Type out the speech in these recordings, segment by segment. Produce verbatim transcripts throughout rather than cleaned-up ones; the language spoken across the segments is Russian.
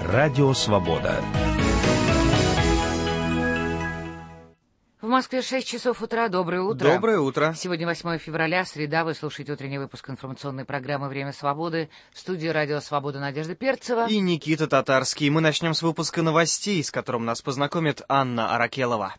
Радио Свобода. В Москве шесть часов утра. Доброе утро. Доброе утро. Сегодня восьмое февраля, среда. Вы слушаете утренний выпуск информационной программы «Время свободы». В студии Радио Свобода Надежда Перцева. И Никита Татарский. Мы начнем с выпуска новостей, с которым нас познакомит Анна Аракелова.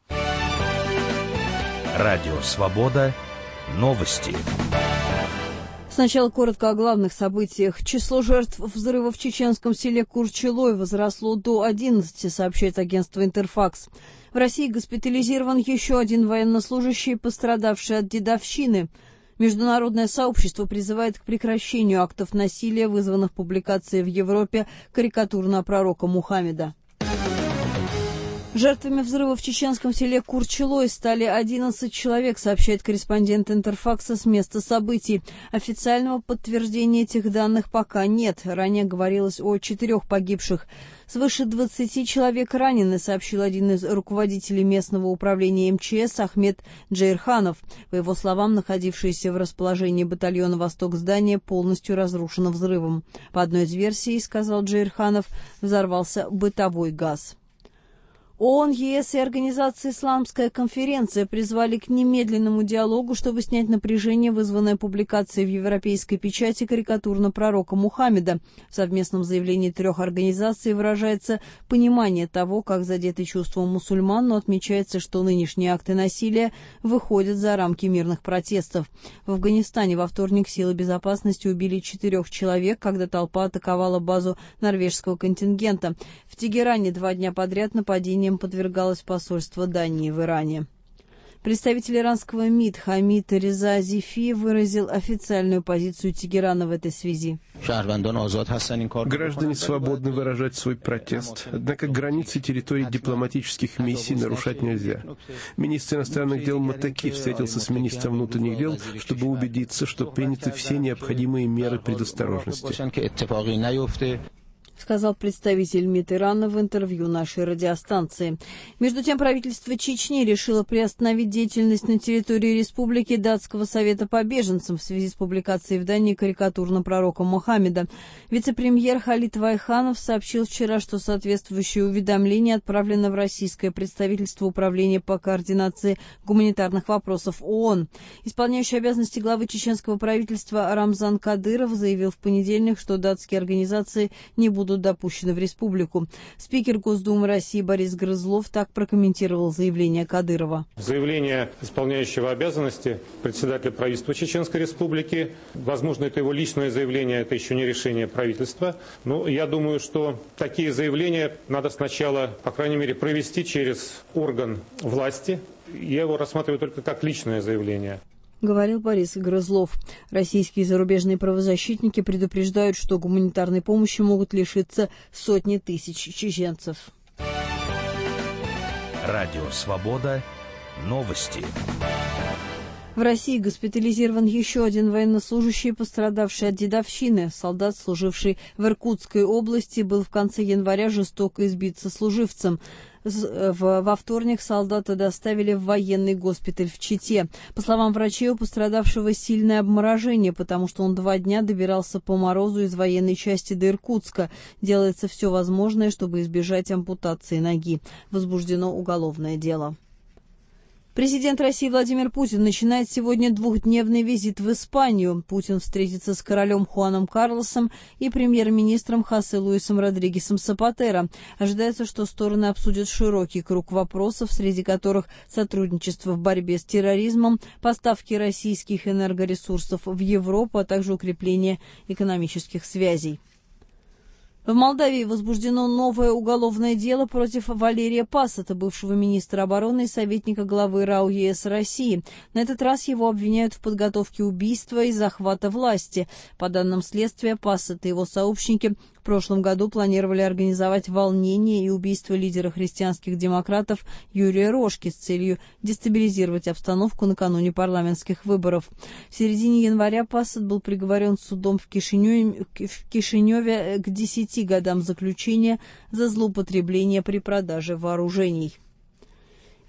Радио Свобода. Новости. Сначала коротко о главных событиях. Число жертв взрыва в чеченском селе Курчелой возросло до одиннадцати, сообщает агентство «Интерфакс». В России госпитализирован еще один военнослужащий, пострадавший от дедовщины. Международное сообщество призывает к прекращению актов насилия, вызванных публикацией в Европе карикатур на пророка Мухаммеда. Жертвами взрыва в чеченском селе Курчелой стали одиннадцать человек, сообщает корреспондент Интерфакса с места событий. Официального подтверждения этих данных пока нет. Ранее говорилось о четырех погибших. Свыше двадцати человек ранены, сообщил один из руководителей местного управления МЧС Ахмед Джейрханов. По его словам, находившееся в расположении батальона «Восток» здание полностью разрушено взрывом. По одной из версий, сказал Джейрханов, взорвался бытовой газ. ООН, ЕС и Организация «Исламская конференция» призвали к немедленному диалогу, чтобы снять напряжение, вызванное публикацией в европейской печати карикатур на пророка Мухаммеда. В совместном заявлении трех организаций выражается понимание того, как задеты чувства мусульман, но отмечается, что нынешние акты насилия выходят за рамки мирных протестов. В Афганистане во вторник силы безопасности убили четырех человек, когда толпа атаковала базу норвежского контингента. В Тегеране два дня подряд нападения подвергалось посольство Дании в Иране. Представитель иранского МИД Хамид Реза Зифи выразил официальную позицию Тегерана в этой связи. Граждане свободны выражать свой протест, однако границы территорий дипломатических миссий нарушать нельзя. Министр иностранных дел Матаки встретился с министром внутренних дел, чтобы убедиться, что приняты все необходимые меры предосторожности, сказал представитель МИД Ирана в интервью нашей радиостанции. Между тем, правительство Чечни решило приостановить деятельность на территории республики Датского совета по беженцам в связи с публикацией в Дании карикатур на пророка Мухаммеда. Вице-премьер Халид Вайханов сообщил вчера, что соответствующее уведомление отправлено в российское представительство Управления по координации гуманитарных вопросов ООН. Исполняющий обязанности главы чеченского правительства Рамзан Кадыров заявил в понедельник, что датские организации не будут допущены в республику. Спикер Госдумы России Борис Грызлов так прокомментировал заявление Кадырова. Заявление исполняющего обязанности председателя правительства Чеченской Республики. Возможно, это его личное заявление, это еще не решение правительства. Но я думаю, что такие заявления надо сначала, по крайней мере, провести через орган власти. Я его рассматриваю только как личное заявление. Говорил Борис Грызлов. Российские и зарубежные правозащитники предупреждают, что гуманитарной помощи могут лишиться сотни тысяч чеченцев. Радио Свобода. Новости. В России госпитализирован еще один военнослужащий, пострадавший от дедовщины. Солдат, служивший в Иркутской области, был в конце января жестоко избит сослуживцем. Во вторник солдата доставили в военный госпиталь в Чите. По словам врачей, у пострадавшего сильное обморожение, потому что он два дня добирался по морозу из военной части до Иркутска. Делается все возможное, чтобы избежать ампутации ноги. Возбуждено уголовное дело. Президент России Владимир Путин начинает сегодня двухдневный визит в Испанию. Путин встретится с королем Хуаном Карлосом и премьер-министром Хосе Луисом Родригесом Сапатеро. Ожидается, что стороны обсудят широкий круг вопросов, среди которых сотрудничество в борьбе с терроризмом, поставки российских энергоресурсов в Европу, а также укрепление экономических связей. В Молдавии возбуждено новое уголовное дело против Валерия Пассата, бывшего министра обороны и советника главы РАО ЕС России. На этот раз его обвиняют в подготовке убийства и захвата власти. По данным следствия, Пассат и его сообщники в прошлом году планировали организовать волнение и убийство лидера христианских демократов Юрия Рожки с целью дестабилизировать обстановку накануне парламентских выборов. В середине января Пассат был приговорен судом в Кишиневе, в Кишиневе к десяти годам заключения за злоупотребление при продаже вооружений.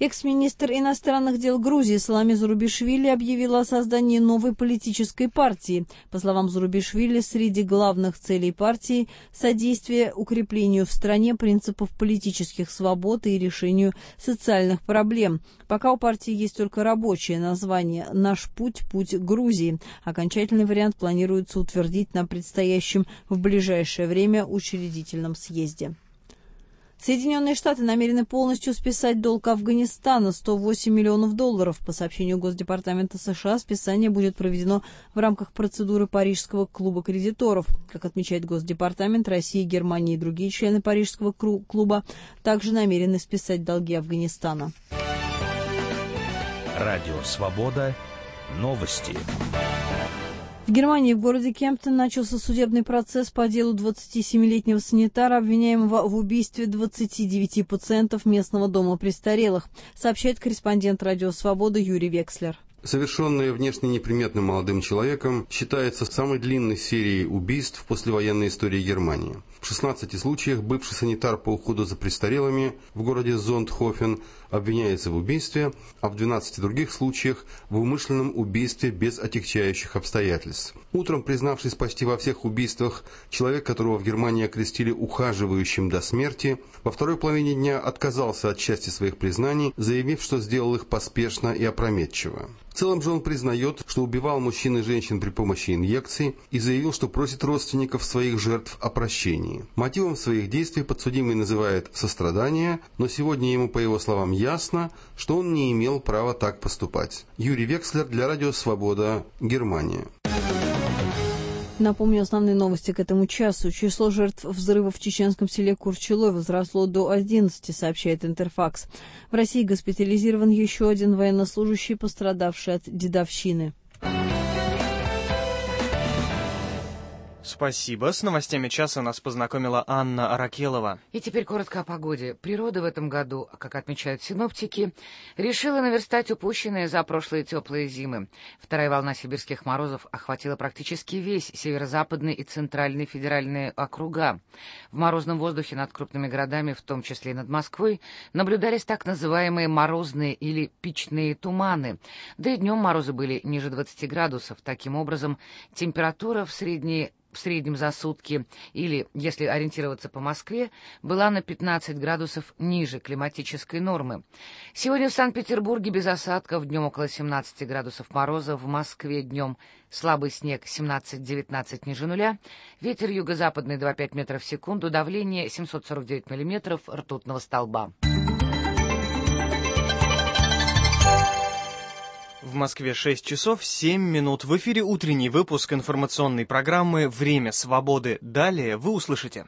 Экс-министр иностранных дел Грузии Саломе Зурабишвили объявила о создании новой политической партии. По словам Зурабишвили, среди главных целей партии – содействие укреплению в стране принципов политических свобод и решению социальных проблем. Пока у партии есть только рабочее название «Наш путь – путь Грузии». Окончательный вариант планируется утвердить на предстоящем в ближайшее время учредительном съезде. Соединенные Штаты намерены полностью списать долг Афганистана – сто восемь миллионов долларов. По сообщению Госдепартамента США, списание будет проведено в рамках процедуры Парижского клуба кредиторов. Как отмечает Госдепартамент, Россия, Германия и другие члены Парижского клуба также намерены списать долги Афганистана. Радио «Свобода». Новости. В Германии в городе Кемптон начался судебный процесс по делу двадцатисемилетнего санитара, обвиняемого в убийстве двадцати девяти пациентов местного дома престарелых, сообщает корреспондент «Радио Свобода» Юрий Векслер. Совершенное внешне неприметным молодым человеком считается самой длинной серией убийств в послевоенной истории Германии. В шестнадцати случаях бывший санитар по уходу за престарелыми в городе Зондхофен обвиняется в убийстве, а в двенадцати других случаях в умышленном убийстве без отягчающих обстоятельств. Утром, признавшись почти во всех убийствах, человек, которого в Германии окрестили ухаживающим до смерти, во второй половине дня отказался от части своих признаний, заявив, что сделал их поспешно и опрометчиво. В целом же он признает, что убивал мужчин и женщин при помощи инъекций и заявил, что просит родственников своих жертв о прощении. Мотивом своих действий подсудимый называет сострадание, но сегодня ему, по его словам, ясно, что он не имел права так поступать. Юрий Векслер для Радио Свобода, Германия. Напомню основные новости к этому часу. Число жертв взрыва в чеченском селе Курчилой возросло до одиннадцати, сообщает Интерфакс. В России госпитализирован еще один военнослужащий, пострадавший от дедовщины. Спасибо. С новостями часа нас познакомила Анна Аракелова. И теперь коротко о погоде. Природа в этом году, как отмечают синоптики, решила наверстать упущенные за прошлые теплые зимы. Вторая волна сибирских морозов охватила практически весь северо-западный и центральный федеральные округа. В морозном воздухе над крупными городами, в том числе и над Москвой, наблюдались так называемые морозные или печные туманы. Да и днем морозы были ниже двадцати градусов. Таким образом, температура в средней в среднем за сутки, или, если ориентироваться по Москве, была на пятнадцать градусов ниже климатической нормы. Сегодня в Санкт-Петербурге без осадков, днем около семнадцати градусов мороза, в Москве днем слабый снег семнадцать-девятнадцать ниже нуля, ветер юго-западный два целых пять десятых метров в секунду, давление семьсот сорок девять миллиметров ртутного столба. В Москве шесть часов семь минут. В эфире утренний выпуск информационной программы «Время свободы». Далее вы услышите.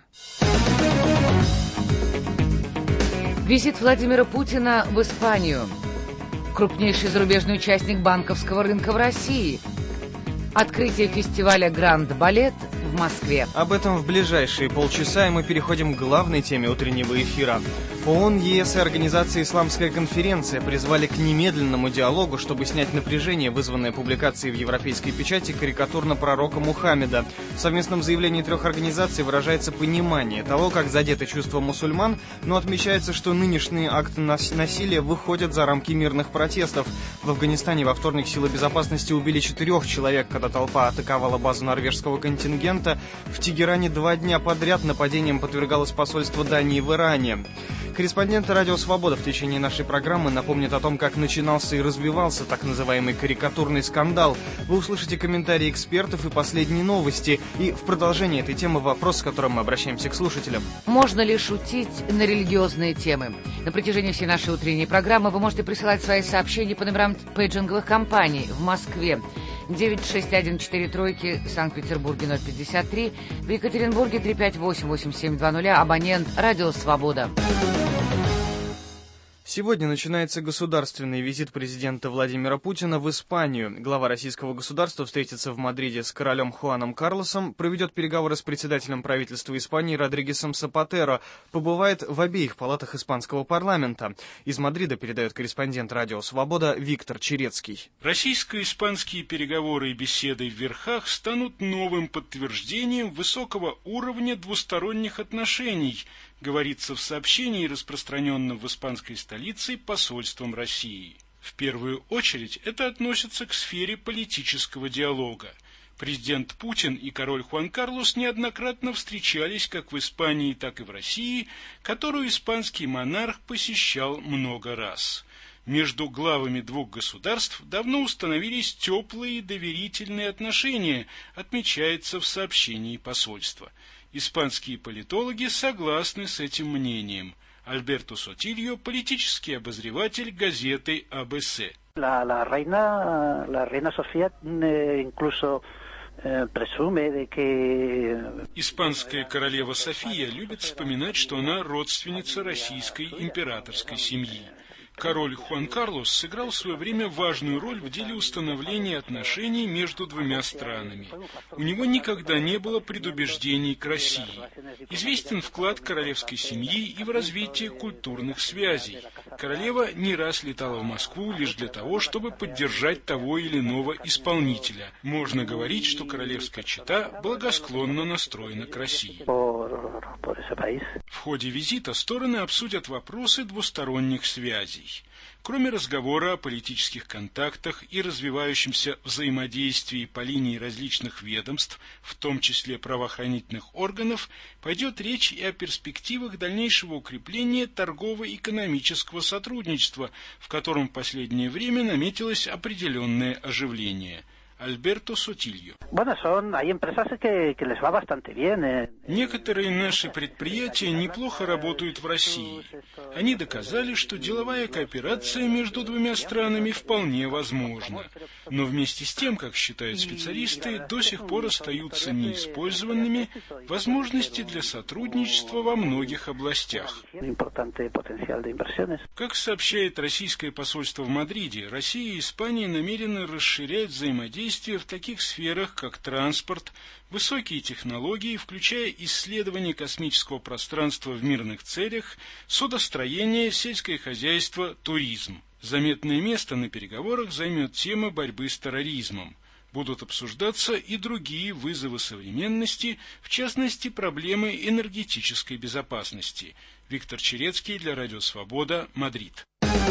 Визит Владимира Путина в Испанию. Крупнейший зарубежный участник банковского рынка в России. Открытие фестиваля «Гранд Балет» в Москве. Об этом в ближайшие полчаса, и мы переходим к главной теме утреннего эфира. ООН, ЕС и Организация «Исламская конференция» призвали к немедленному диалогу, чтобы снять напряжение, вызванное публикацией в европейской печати карикатур на пророка Мухаммеда. В совместном заявлении трех организаций выражается понимание того, как задеты чувства мусульман, но отмечается, что нынешние акты насилия выходят за рамки мирных протестов. В Афганистане во вторник силы безопасности убили четырех человек, когда толпа атаковала базу норвежского контингента. В Тегеране два дня подряд нападением подвергалось посольство Дании в Иране. Корреспонденты «Радио Свобода» в течение нашей программы напомнят о том, как начинался и развивался так называемый карикатурный скандал. Вы услышите комментарии экспертов и последние новости. И в продолжении этой темы вопрос, с которым мы обращаемся к слушателям. Можно ли шутить на религиозные темы? На протяжении всей нашей утренней программы вы можете присылать свои сообщения по номерам пейджинговых компаний в Москве девять шесть один четыре тройки, Санкт-Петербурге ноль пятьдесят три, в Екатеринбурге три пять восемь восемь семь два ноль, абонент «Радио Свобода». Сегодня начинается государственный визит президента Владимира Путина в Испанию. Глава российского государства встретится в Мадриде с королем Хуаном Карлосом, проведет переговоры с председателем правительства Испании Родригесом Сапатеро, побывает в обеих палатах испанского парламента. Из Мадрида передает корреспондент «Радио Свобода» Виктор Черецкий. Российско-испанские переговоры и беседы в Верхах станут новым подтверждением высокого уровня двусторонних отношений говорится в сообщении, распространенном в испанской столице посольством России. В первую очередь это относится к сфере политического диалога. Президент Путин и король Хуан Карлос неоднократно встречались как в Испании, так и в России, которую испанский монарх посещал много раз. Между главами двух государств давно установились теплые и доверительные отношения, отмечается в сообщении посольства. Испанские политологи согласны с этим мнением. Альберто Сотильо, политический обозреватель газеты А Бэ Це. La, la reina, la reina Sofía eh, incluso eh, presume de que... Испанская королева София любит вспоминать, что она родственница российской императорской семьи. Король Хуан Карлос сыграл в свое время важную роль в деле установления отношений между двумя странами. У него никогда не было предубеждений к России. Известен вклад королевской семьи и в развитие культурных связей. Королева не раз летала в Москву лишь для того, чтобы поддержать того или иного исполнителя. Можно говорить, что королевская чета благосклонно настроена к России. В ходе визита стороны обсудят вопросы двусторонних связей. Кроме разговора о политических контактах и развивающемся взаимодействии по линии различных ведомств, в том числе правоохранительных органов, пойдет речь и о перспективах дальнейшего укрепления торгово-экономического сотрудничества, в котором в последнее время наметилось определенное оживление. Альберто Сотильо. Некоторые наши предприятия неплохо работают в России. Они доказали, что деловая кооперация между двумя странами вполне возможна. Но вместе с тем, как считают специалисты, до сих пор остаются неиспользованными возможности для сотрудничества во многих областях. Как сообщает российское посольство в Мадриде, Россия и Испания намерены расширять взаимодействие в таких сферах, как транспорт, высокие технологии, включая исследование космического пространства в мирных целях, судостроение, сельское хозяйство, туризм. Заметное место на переговорах займет тема борьбы с терроризмом. Будут обсуждаться и другие вызовы современности, в частности, проблемы энергетической безопасности. Виктор Черецкий для Радио Свобода, Мадрид.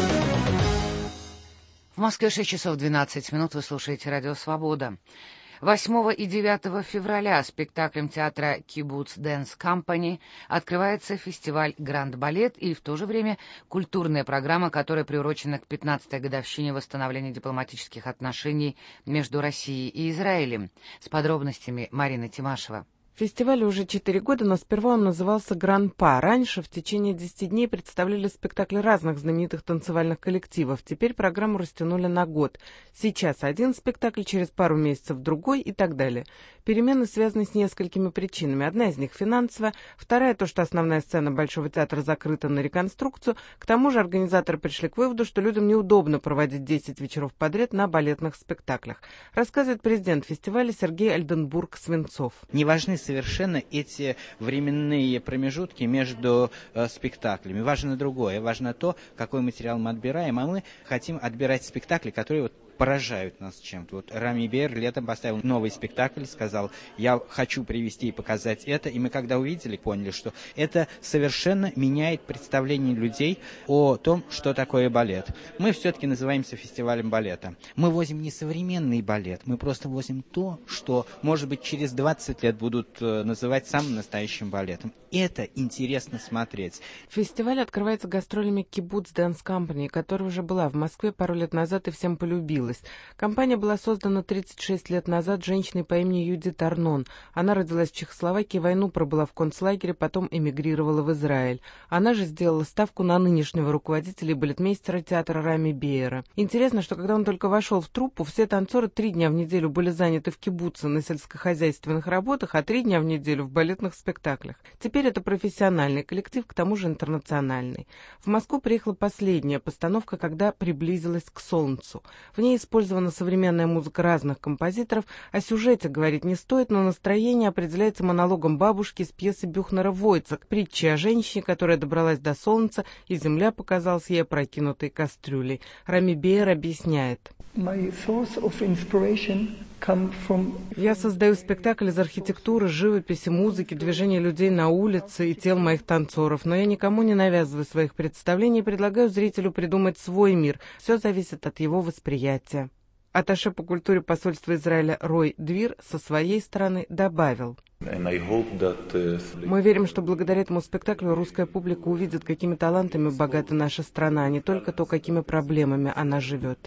В Москве шесть часов двенадцать минут, вы слушаете Радио Свобода. восьмого и девятого февраля спектаклем театра Кибуц Дэнс Компани открывается фестиваль Гранд Балет и в то же время культурная программа, которая приурочена к пятнадцатой годовщине восстановления дипломатических отношений между Россией и Израилем. С подробностями Марина Тимашева. Фестивалю уже четыре года, но сперва он назывался «Гран-па». Раньше в течение десяти дней представляли спектакли разных знаменитых танцевальных коллективов. Теперь программу растянули на год. Сейчас один спектакль, через пару месяцев другой и так далее. Перемены связаны с несколькими причинами. Одна из них финансовая, вторая то, что основная сцена Большого театра закрыта на реконструкцию. К тому же организаторы пришли к выводу, что людям неудобно проводить десять вечеров подряд на балетных спектаклях. Рассказывает президент фестиваля Сергей Альденбург-Свинцов. Не важны совершенно эти временные промежутки между э, спектаклями. Важно другое. Важно то, какой материал мы отбираем, а мы хотим отбирать спектакли, которые вот поражают нас чем-то. Вот Рами Бейер летом поставил новый спектакль, сказал, я хочу привести и показать это, и мы когда увидели, поняли, что это совершенно меняет представление людей о том, что такое балет. Мы все-таки называемся фестивалем балета. Мы возим не современный балет, мы просто возим то, что, может быть, через двадцать лет будут называть самым настоящим балетом. Это интересно смотреть. Фестиваль открывается гастролями Кибуц Дэнс Компани, которая уже была в Москве пару лет назад и всем полюбилась. Компания была создана тридцать шесть лет назад женщиной по имени Юдит Арнон. Она родилась в Чехословакии, войну пробыла в концлагере, потом эмигрировала в Израиль. Она же сделала ставку на нынешнего руководителя и балетмейстера театра Рами Бейера. Интересно, что когда он только вошел в труппу, все танцоры три дня в неделю были заняты в кибуце на сельскохозяйственных работах, а три дня в неделю в балетных спектаклях. Теперь это профессиональный коллектив, к тому же интернациональный. В Москву приехала последняя постановка, когда приблизилась к солнцу. В ней использована современная музыка разных композиторов. О сюжете говорить не стоит, но настроение определяется монологом бабушки из пьесы Бюхнера «Войцек», притчи о женщине, которая добралась до солнца, и земля показалась ей опрокинутой кастрюлей. Рами Бейер объясняет. My source of inspiration Я создаю спектакль из архитектуры, живописи, музыки, движения людей на улице и тел моих танцоров, но я никому не навязываю своих представлений и предлагаю зрителю придумать свой мир. Все зависит от его восприятия. Атташе по культуре посольства Израиля Рой Двир со своей стороны добавил: «Мы верим, что благодаря этому спектаклю русская публика увидит, какими талантами богата наша страна, а не только то, какими проблемами она живет».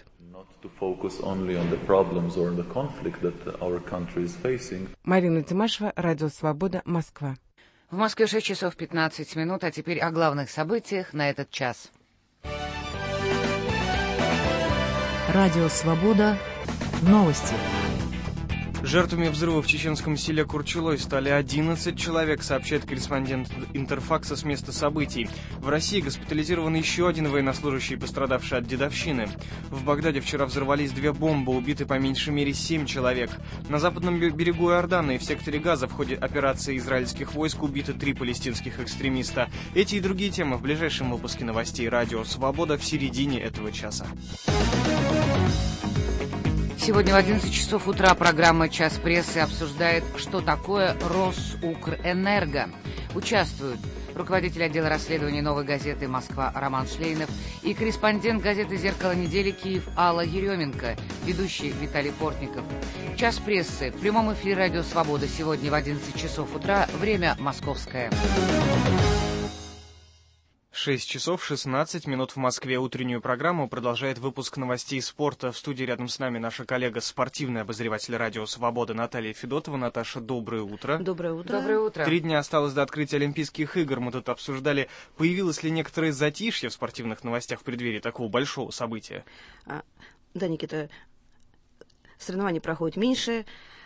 Марина Тимашева, Радио Свобода, Москва. В Москве шесть часов пятнадцать минут, а теперь о главных событиях на этот час. Радио Свобода. Новости. Жертвами взрыва в чеченском селе Курчулой стали одиннадцать человек, сообщает корреспондент Интерфакса с места событий. В России госпитализирован еще один военнослужащий, пострадавший от дедовщины. В Багдаде вчера взорвались две бомбы, убиты по меньшей мере семь человек. На западном берегу Иордана и в секторе Газа в ходе операции израильских войск убиты три палестинских экстремиста. Эти и другие темы в ближайшем выпуске новостей Радио Свобода в середине этого часа. Сегодня в одиннадцать часов утра программа «Час прессы» обсуждает, что такое Росукрэнерго. Участвуют руководитель отдела расследований «Новой газеты» Москва Роман Шлейнов и корреспондент газеты «Зеркало недели» Киев Алла Еременко, ведущий Виталий Портников. «Час прессы» в прямом эфире «Радио Свобода» сегодня в одиннадцать часов утра, время московское. шесть часов шестнадцать минут в Москве. Утреннюю программу продолжает выпуск новостей спорта. В студии рядом с нами наша коллега, спортивный обозреватель Радио Свобода Наталья Федотова. Наташа, доброе утро. Доброе утро. Доброе утро. Три дня осталось до открытия Олимпийских игр. Мы тут обсуждали, появилось ли некоторое затишье в спортивных новостях в преддверии такого большого события. А, да, Никита, соревнований проходит меньше.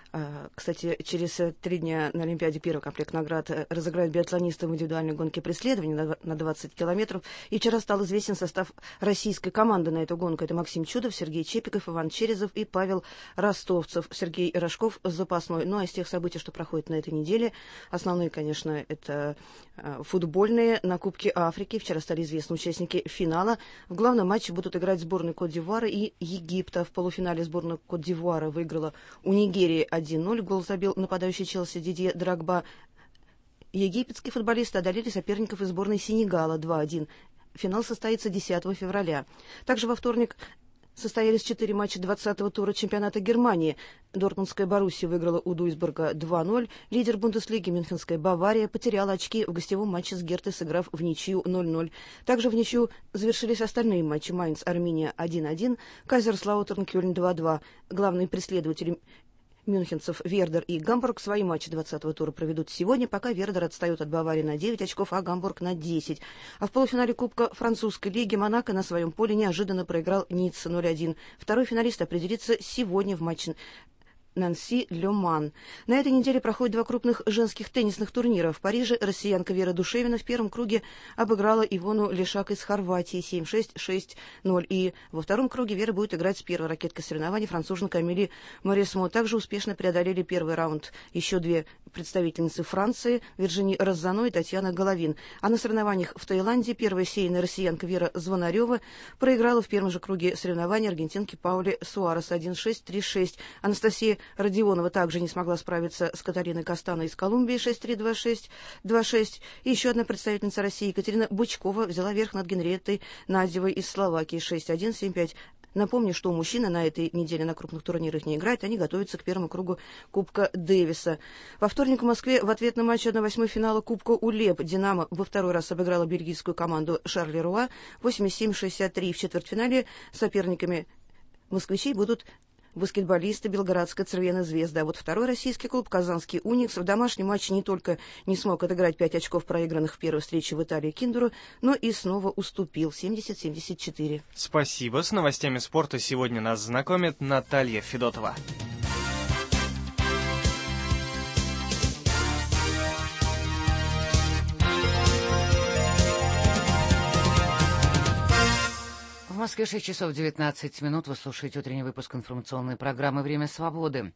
Кстати, через три дня на Олимпиаде первый комплект наград разыграют биатлонисты в индивидуальной гонке преследования на двадцать километров. И вчера стал известен состав российской команды на эту гонку. Это Максим Чудов, Сергей Чепиков, Иван Черезов и Павел Ростовцев. Сергей Рожков запасной. Ну а из тех событий, что проходят на этой неделе, основные, конечно, это футбольные на Кубке Африки. Вчера стали известны участники финала. В главном матче будут играть сборные Кот-д'Ивуара и Египта. В полуфинале сборная Кот-д'Ивуара выиграла у Нигерии один ноль. Гол забил нападающий Челси Дидье Дрогба. Египетские футболисты одолели соперников из сборной Сенегала два один. Финал состоится десятого февраля. Также во вторник состоялись четыре матча двадцатого тура чемпионата Германии. Дортмундская Боруссия выиграла у Дуйсбурга два ноль. Лидер Бундеслиги Мюнхенская Бавария потеряла очки в гостевом матче с Гертой, сыграв в ничью ноль ноль. Также в ничью завершились остальные матчи. Майнц Армения один один, Кайзерслаутерн Кёльн два два. Главные преследователи мюнхенцев Вердер и Гамбург свои матчи двадцатого тура проведут сегодня, пока Вердер отстает от Баварии на девять очков, а Гамбург на десять. А в полуфинале Кубка французской лиги Монако на своем поле неожиданно проиграл Ницце ноль один. Второй финалист определится сегодня в матче Нанси-Ле Ман. На этой неделе проходят два крупных женских теннисных турнира. В Париже россиянка Вера Душевина в первом круге обыграла Ивону Лешак из Хорватии семь шесть шесть ноль. И во втором круге Вера будет играть с первой ракеткой соревнований француженка Амели Моресмо. Также успешно преодолели первый раунд еще две представительницы Франции, Виржини Розано и Татьяна Головин. А на соревнованиях в Таиланде первая сеянная россиянка Вера Звонарева проиграла в первом же круге соревнований аргентинки Пауле Суарес один шесть три шесть. Анастасия Родионова также не смогла справиться с Катариной Кастано из Колумбии шесть три два шесть два шесть. И еще одна представительница России Екатерина Бычкова взяла верх над Генриеттой Надевой из Словакии шесть один семь пять. Напомню, что мужчины на этой неделе на крупных турнирах не играют, они готовятся к первому кругу Кубка Дэвиса. Во вторник в Москве в ответном матче одна восьмой финала Кубка УЛЕП «Динамо» во второй раз обыграла бельгийскую команду Шарлеруа восемьдесят семь шестьдесят три. В четвертьфинале соперниками москвичей будут баскетболисты Белградская Цервена Звезда. А вот второй российский клуб Казанский Уникс в домашнем матче не только не смог отыграть пять очков, проигранных в первой встрече в Италии Киндеру, но и снова уступил семьдесят семьдесят четыре. Спасибо. С новостями спорта сегодня нас знакомит Наталья Федотова. В Москве шесть часов девятнадцать минут. Вы слушаете утренний выпуск информационной программы «Время свободы».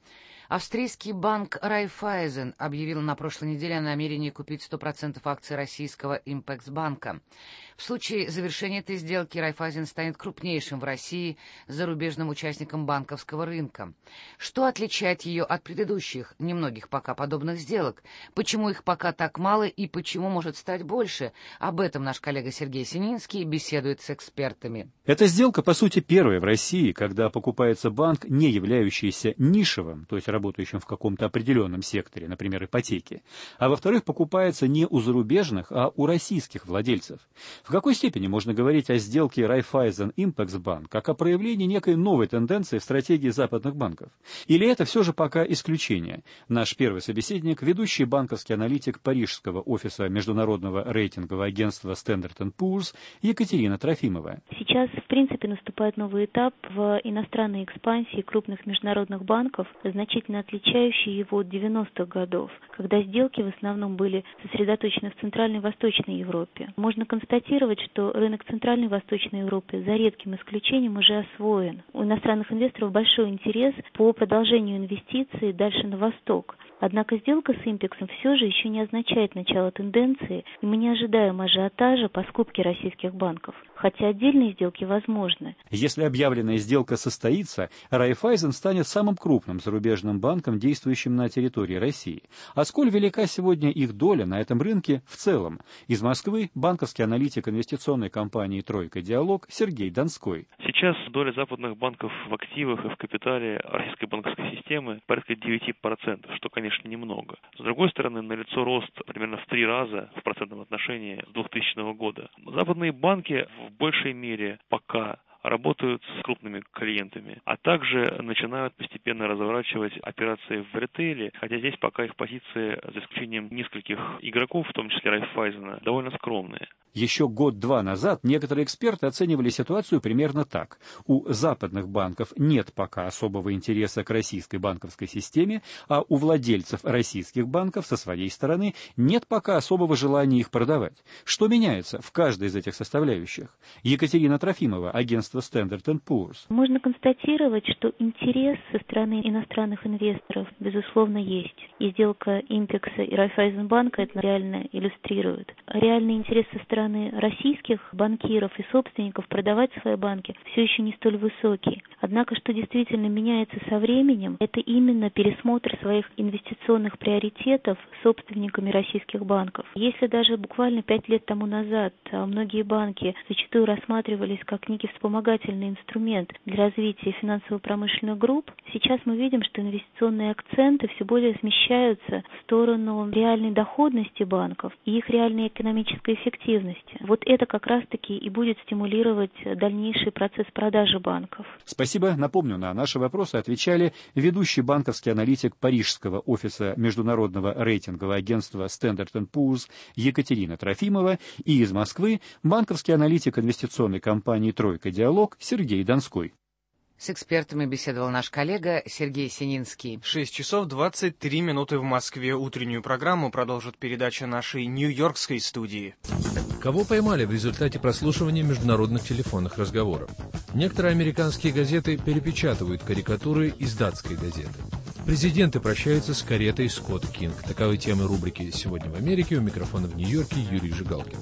Австрийский банк Райффайзен объявил на прошлой неделе о намерении купить сто процентов акций российского Импекс-банка. В случае завершения этой сделки Райффайзен станет крупнейшим в России зарубежным участником банковского рынка. Что отличает ее от предыдущих, немногих пока подобных сделок? Почему их пока так мало и почему может стать больше? Об этом наш коллега Сергей Сининский беседует с экспертами. Эта сделка, по сути, первая в России, когда покупается банк, не являющийся нишевым, то есть работающим в каком-то определенном секторе, например, ипотеки, а во-вторых, покупается не у зарубежных, а у российских владельцев. В какой степени можно говорить о сделке Райффайзен Импекс-банк как о проявлении некой новой тенденции в стратегии западных банков? Или это все же пока исключение? Наш первый собеседник, ведущий банковский аналитик парижского офиса международного рейтингового агентства Standard энд Poor's Екатерина Трофимова. Сейчас, в принципе, наступает новый этап в иностранной экспансии крупных международных банков, значительно отличающий его от девяностых годов, когда сделки в основном были сосредоточены в Центральной и Восточной Европе. Можно констатировать, что рынок Центральной и Восточной Европы за редким исключением уже освоен. У иностранных инвесторов большой интерес по продолжению инвестиций дальше на восток. Однако сделка с Импексом все же еще не означает начало тенденции, и мы не ожидаем ажиотажа по скупке российских банков, хотя отдельные сделки возможны. Если объявленная сделка состоится, Райффайзен станет самым крупным зарубежным банком, действующим на территории России. А сколь велика сегодня их доля на этом рынке в целом? Из Москвы банковский аналитик инвестиционной компании «Тройка Диалог» Сергей Донской. Сейчас доля западных банков в активах и в капитале российской банковской системы порядка девять процентов, что, конечно, немного. С другой стороны, налицо рост примерно в три раза в процентном отношении с двухтысячного года. Западные банки в большей мере пока работают с крупными клиентами, а также начинают постепенно разворачивать операции в ритейле, хотя здесь пока их позиции, за исключением нескольких игроков, в том числе Райффайзена, довольно скромные. Еще год-два назад некоторые эксперты оценивали ситуацию примерно так. У западных банков нет пока особого интереса к российской банковской системе, а у владельцев российских банков со своей стороны нет пока особого желания их продавать. Что меняется в каждой из этих составляющих? Екатерина Трофимова, агентство Standard энд Poor's. Можно констатировать, что интерес со стороны иностранных инвесторов, безусловно, есть. И сделка Импекса и Райффайзенбанка это реально иллюстрирует. Реальный интерес со стороны российских банкиров и собственников продавать свои банки все еще не столь высокий. Однако, что действительно меняется со временем, это именно пересмотр своих инвестиционных приоритетов собственниками российских банков. Если даже буквально пять лет тому назад многие банки зачастую рассматривались как некий вспомогательный инструмент для развития финансово-промышленных групп, сейчас мы видим, что инвестиционные акценты все более смещаются в сторону реальной доходности банков и их реальной экономической эффективности. Вот это как раз-таки и будет стимулировать дальнейший процесс продажи банков. Спасибо. Напомню, на наши вопросы отвечали ведущий банковский аналитик парижского офиса международного рейтингового агентства Standard энд Poor's Екатерина Трофимова и из Москвы банковский аналитик инвестиционной компании «Тройка Диалог» Сергей Донской. С экспертами беседовал наш коллега Сергей Сининский. шесть часов двадцать три минуты в Москве. Утреннюю программу продолжит передача нашей нью-йоркской студии. Кого поймали в результате прослушивания международных телефонных разговоров? Некоторые американские газеты перепечатывают карикатуры из датской газеты. Президенты прощаются с каретой Скотт Кинг. Таковы темы рубрики «Сегодня в Америке». У микрофона в Нью-Йорке Юрий Жигалкин.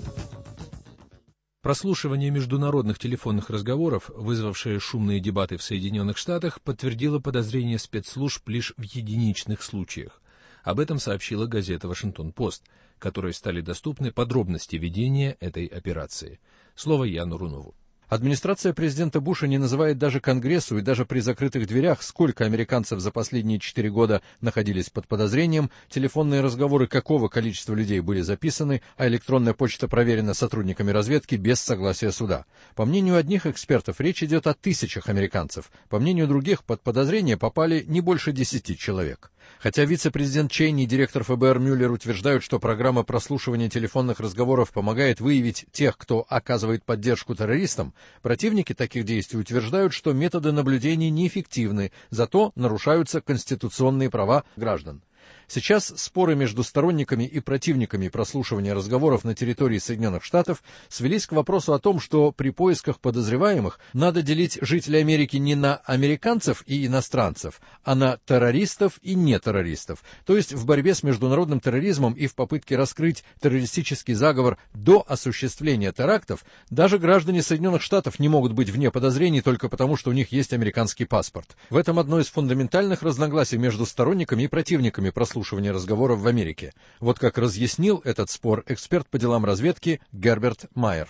Прослушивание международных телефонных разговоров, вызвавшее шумные дебаты в Соединенных Штатах, подтвердило подозрения спецслужб лишь в единичных случаях. Об этом сообщила газета «Вашингтон-Пост», которой стали доступны подробности ведения этой операции. Слово Яну Рунову. Администрация президента Буша не называет даже Конгрессу и даже при закрытых дверях, сколько американцев за последние четыре года находились под подозрением, телефонные разговоры какого количества людей были записаны, а электронная почта проверена сотрудниками разведки без согласия суда. По мнению одних экспертов, речь идет о тысячах американцев. По мнению других, под подозрение попали не больше десяти человек. Хотя вице-президент Чейни и директор ФБР Мюллер утверждают, что программа прослушивания телефонных разговоров помогает выявить тех, кто оказывает поддержку террористам, противники таких действий утверждают, что методы наблюдения неэффективны, зато нарушаются конституционные права граждан. Сейчас споры между сторонниками и противниками прослушивания разговоров на территории Соединенных Штатов свелись к вопросу о том, что при поисках подозреваемых надо делить жителей Америки не на американцев и иностранцев, а на террористов и нетеррористов. То есть в борьбе с международным терроризмом и в попытке раскрыть террористический заговор до осуществления терактов даже граждане Соединенных Штатов не могут быть вне подозрений только потому, что у них есть американский паспорт. В этом одно из фундаментальных разногласий между сторонниками и противниками прослушивания разговоров в Америке. Вот как разъяснил этот спор эксперт по делам разведки Герберт Майер.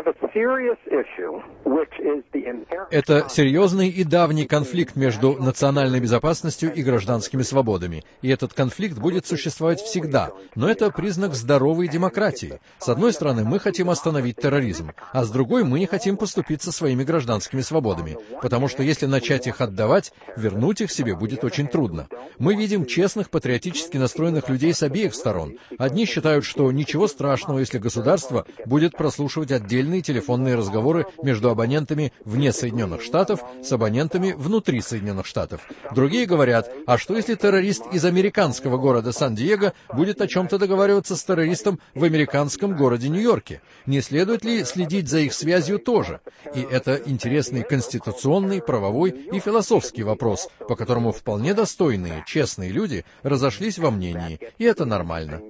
Это серьезный и давний конфликт между национальной безопасностью и гражданскими свободами. И этот конфликт будет существовать всегда. Но это признак здоровой демократии. С одной стороны, мы хотим остановить терроризм, а с другой, мы не хотим поступиться своими гражданскими свободами. Потому что если начать их отдавать, вернуть их себе будет очень трудно. Мы видим честных, патриотически настроенных людей с обеих сторон. Одни считают, что ничего страшного, если государство будет прослушивать отдельные телефонные разговоры между абонентами вне Соединенных Штатов с абонентами внутри Соединенных Штатов. Другие говорят, а что если террорист из американского города Сан-Диего будет о чем-то договариваться с террористом в американском городе Нью-Йорке? Не следует ли следить за их связью тоже? И это интересный конституционный, правовой и философский вопрос, по которому вполне достойные, честные люди разошлись во мнении, и это нормально.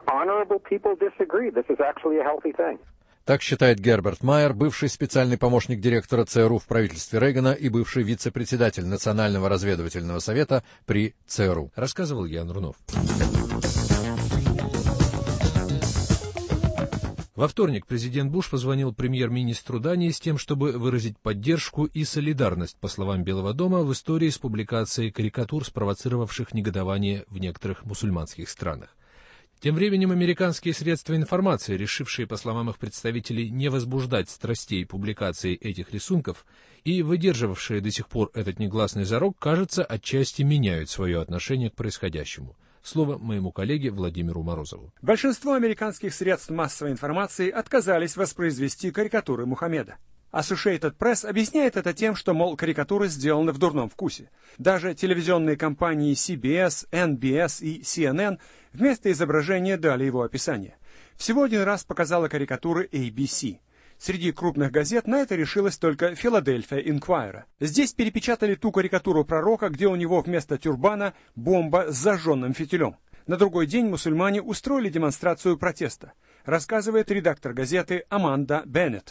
Так считает Герберт Майер, бывший специальный помощник директора ЦРУ в правительстве Рейгана и бывший вице-председатель Национального разведывательного совета при ЦРУ. Рассказывал Ян Рунов. Во вторник президент Буш позвонил премьер-министру Дании с тем, чтобы выразить поддержку и солидарность, по словам Белого дома, в истории с публикацией карикатур, спровоцировавших негодование в некоторых мусульманских странах. Тем временем американские средства информации, решившие, по словам их представителей, не возбуждать страстей публикации этих рисунков и выдерживавшие до сих пор этот негласный зарок, кажется, отчасти меняют свое отношение к происходящему. Слово моему коллеге Владимиру Морозову. Большинство американских средств массовой информации отказались воспроизвести карикатуры Мухаммеда. Associated Press объясняет это тем, что, мол, карикатуры сделаны в дурном вкусе. Даже телевизионные компании си би эс, эн би эс и си эн эн вместо изображения дали его описание. Всего один раз показала карикатуры эй би си. Среди крупных газет на это решилась только Philadelphia Inquirer. Здесь перепечатали ту карикатуру пророка, где у него вместо тюрбана бомба с зажженным фитилем. На другой день мусульмане устроили демонстрацию протеста, рассказывает редактор газеты Аманда Беннет.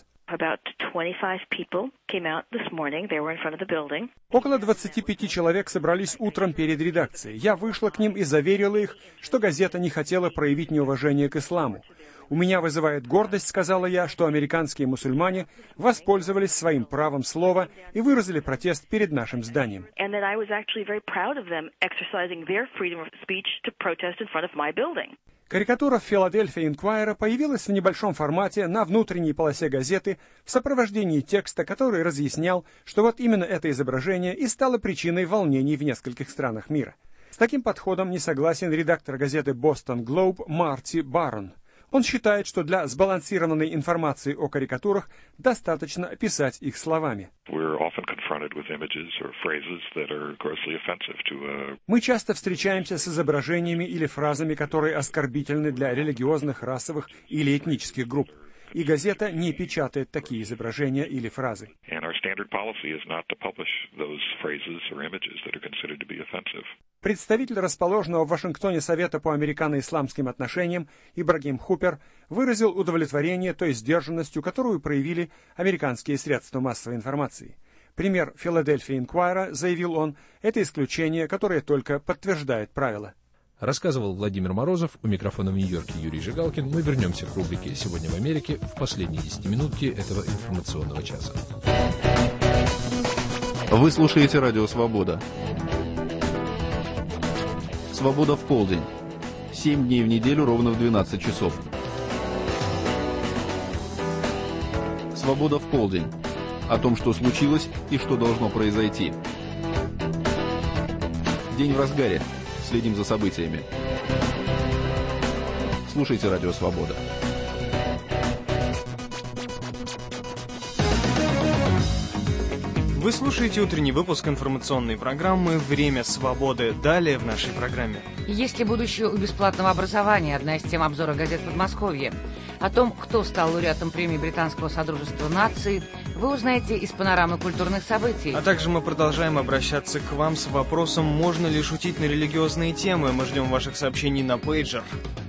Около двадцати пяти человек собрались утром перед редакцией. Я вышла к ним и заверила их, что газета не хотела проявить неуважение к исламу. «У меня вызывает гордость, — сказала я, — что американские мусульмане воспользовались своим правом слова и выразили протест перед нашим зданием». Карикатура Philadelphia Inquirer появилась в небольшом формате на внутренней полосе газеты в сопровождении текста, который разъяснял, что вот именно это изображение и стало причиной волнений в нескольких странах мира. С таким подходом не согласен редактор газеты Boston Globe Марти Барон. Он считает, что для сбалансированной информации о карикатурах достаточно описать их словами. Мы часто встречаемся с изображениями или фразами, которые оскорбительны для религиозных, расовых или этнических групп. И газета не печатает такие изображения или фразы. Представитель расположенного в Вашингтоне Совета по американо-исламским отношениям Ибрагим Хупер выразил удовлетворение той сдержанностью, которую проявили американские средства массовой информации. Пример Philadelphia Inquirer, заявил он, это исключение, которое только подтверждает правила. Рассказывал Владимир Морозов, у микрофона в Нью-Йорке Юрий Жигалкин. Мы вернемся к рубрике «Сегодня в Америке» в последней десятиминутке этого информационного часа. Вы слушаете Радио Свобода. Свобода в полдень. Семь дней в неделю ровно в двенадцать часов. Свобода в полдень. О том, что случилось и что должно произойти. День в разгаре. Следим за событиями. Слушайте Радио Свобода. В Вы слушаете утренний выпуск информационной программы «Время свободы». Далее в нашей программе. Есть ли будущее у бесплатного образования? Одна из тем обзора газет Подмосковья. О том, кто стал лауреатом премии Британского Содружества наций, вы узнаете из панорамы культурных событий. А также мы продолжаем обращаться к вам с вопросом, можно ли шутить на религиозные темы. Мы ждем ваших сообщений на пейджер.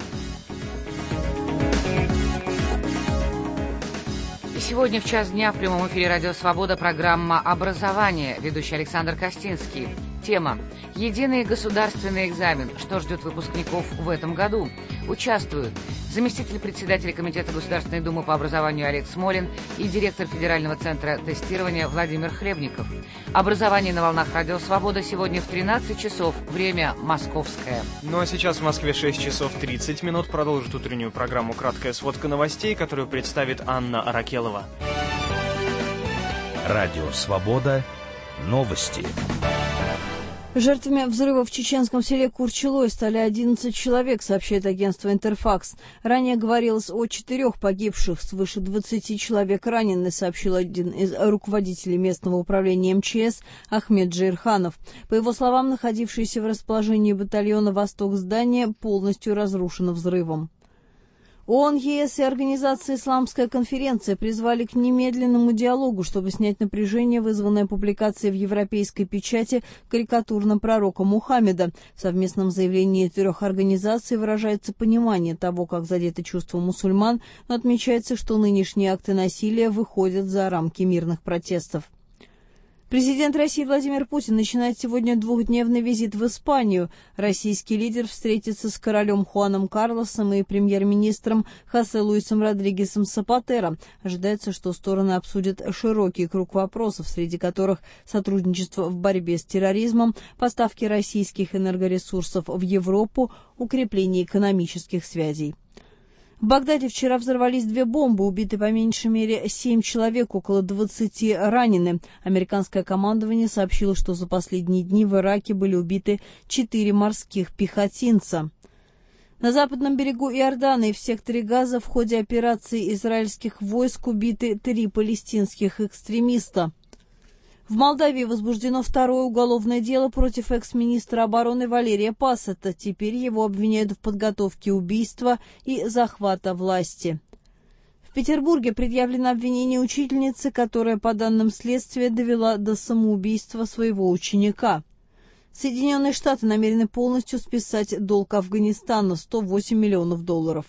Сегодня в час дня в прямом эфире «Радио Свобода» программа «Образование». Ведущий Александр Костинский. Тема «Единый государственный экзамен. Что ждет выпускников в этом году?» Участвуют заместитель председателя Комитета Государственной Думы по образованию Олег Смолин и директор Федерального центра тестирования Владимир Хлебников. Образование на волнах «Радио Свобода» сегодня в тринадцать часов. Время московское. Ну а сейчас в Москве шесть часов тридцать минут. Продолжит утреннюю программу «Краткая сводка новостей», которую представит Анна Аракелова. Радио Свобода. Новости. Жертвами взрыва в чеченском селе Курчелой стали одиннадцать человек, сообщает агентство «Интерфакс». Ранее говорилось о четырех погибших, свыше двадцати человек ранены, сообщил один из руководителей местного управления эм че эс Ахмед Джейрханов. По его словам, находившееся в расположении батальона «Восток» здание полностью разрушено взрывом. ООН, ЕС и Организация «Исламская конференция» призвали к немедленному диалогу, чтобы снять напряжение, вызванное публикацией в европейской печати карикатур на пророка Мухаммеда. В совместном заявлении трех организаций выражается понимание того, как задето чувства мусульман, но отмечается, что нынешние акты насилия выходят за рамки мирных протестов. Президент России Владимир Путин начинает сегодня двухдневный визит в Испанию. Российский лидер встретится с королем Хуаном Карлосом и премьер-министром Хосе Луисом Родригесом Сапатеро. Ожидается, что стороны обсудят широкий круг вопросов, среди которых сотрудничество в борьбе с терроризмом, поставки российских энергоресурсов в Европу, укрепление экономических связей. В Багдаде вчера взорвались две бомбы, убиты по меньшей мере семь человек, около двадцати ранены. Американское командование сообщило, что за последние дни в Ираке были убиты четыре морских пехотинца. На западном берегу Иордана и в секторе Газа в ходе операции израильских войск убиты три палестинских экстремиста. В Молдавии возбуждено второе уголовное дело против экс-министра обороны Валерия Пассета. Теперь его обвиняют в подготовке убийства и захвата власти. В Петербурге предъявлено обвинение учительницы, которая, по данным следствия, довела до самоубийства своего ученика. Соединенные Штаты намерены полностью списать долг Афганистана – сто восемь миллионов долларов.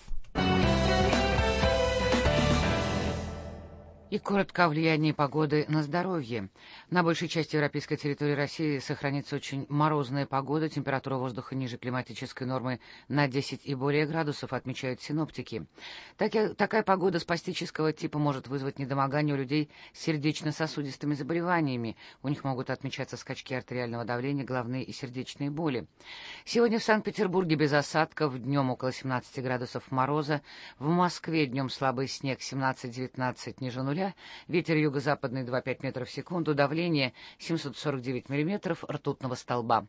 И коротко о влиянии погоды на здоровье. На большей части европейской территории России сохранится очень морозная погода. Температура воздуха ниже климатической нормы на десять и более градусов, отмечают синоптики. Так, такая погода спастического типа может вызвать недомогание у людей с сердечно-сосудистыми заболеваниями. У них могут отмечаться скачки артериального давления, головные и сердечные боли. Сегодня в Санкт-Петербурге без осадков, днем около семнадцати градусов мороза. В Москве днем слабый снег семнадцать-девятнадцать ниже нуля. Ветер юго-западный два и пять метров в секунду, давление семьсот сорок девять миллиметров ртутного столба.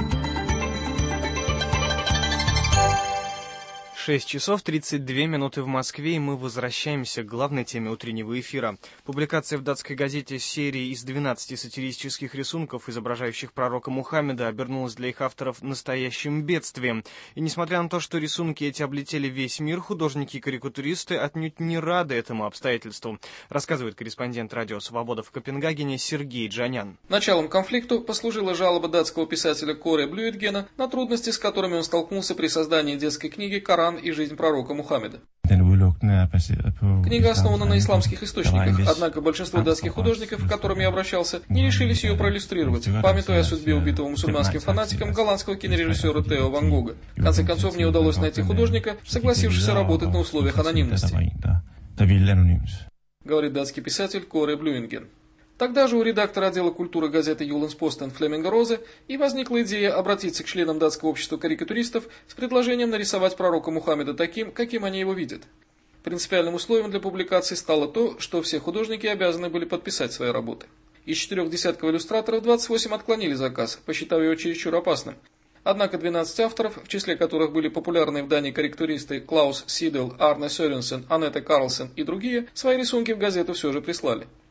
шесть часов тридцать две минуты в Москве, и мы возвращаемся к главной теме утреннего эфира. Публикация в датской газете серии из двенадцати сатирических рисунков, изображающих пророка Мухаммеда, обернулась для их авторов настоящим бедствием. И несмотря на то, что рисунки эти облетели весь мир, художники и карикатуристы отнюдь не рады этому обстоятельству, рассказывает корреспондент «Радио Свобода» в Копенгагене Сергей Джанян. Началом конфликту послужила жалоба датского писателя Коре Блюитгена на трудности, с которыми он столкнулся при создании детской книги «Коран и жизнь пророка Мухаммеда». Книга основана на исламских источниках, однако большинство датских художников, с которыми я обращался, не решились ее проиллюстрировать, памятуя о судьбе убитого мусульманским фанатиком голландского кинорежиссера Тео Ван Гога. В конце концов, мне удалось найти художника, согласившегося работать на условиях анонимности, говорит датский писатель Коре Блюитген. Тогда же у редактора отдела культуры газеты «Юленспостен» Флеминга Розе и возникла идея обратиться к членам датского общества карикатуристов с предложением нарисовать пророка Мухаммеда таким, каким они его видят. Принципиальным условием для публикации стало то, что все художники обязаны были подписать свои работы. Из четырех десятков иллюстраторов двадцать восемь отклонили заказ, посчитав его чересчур опасным. Однако двенадцать авторов, в числе которых были популярные в Дании карикатуристы Клаус Сидел, Арне Сёренсен, Анетта Карлсен и другие, свои рисунки в газету все же прислали.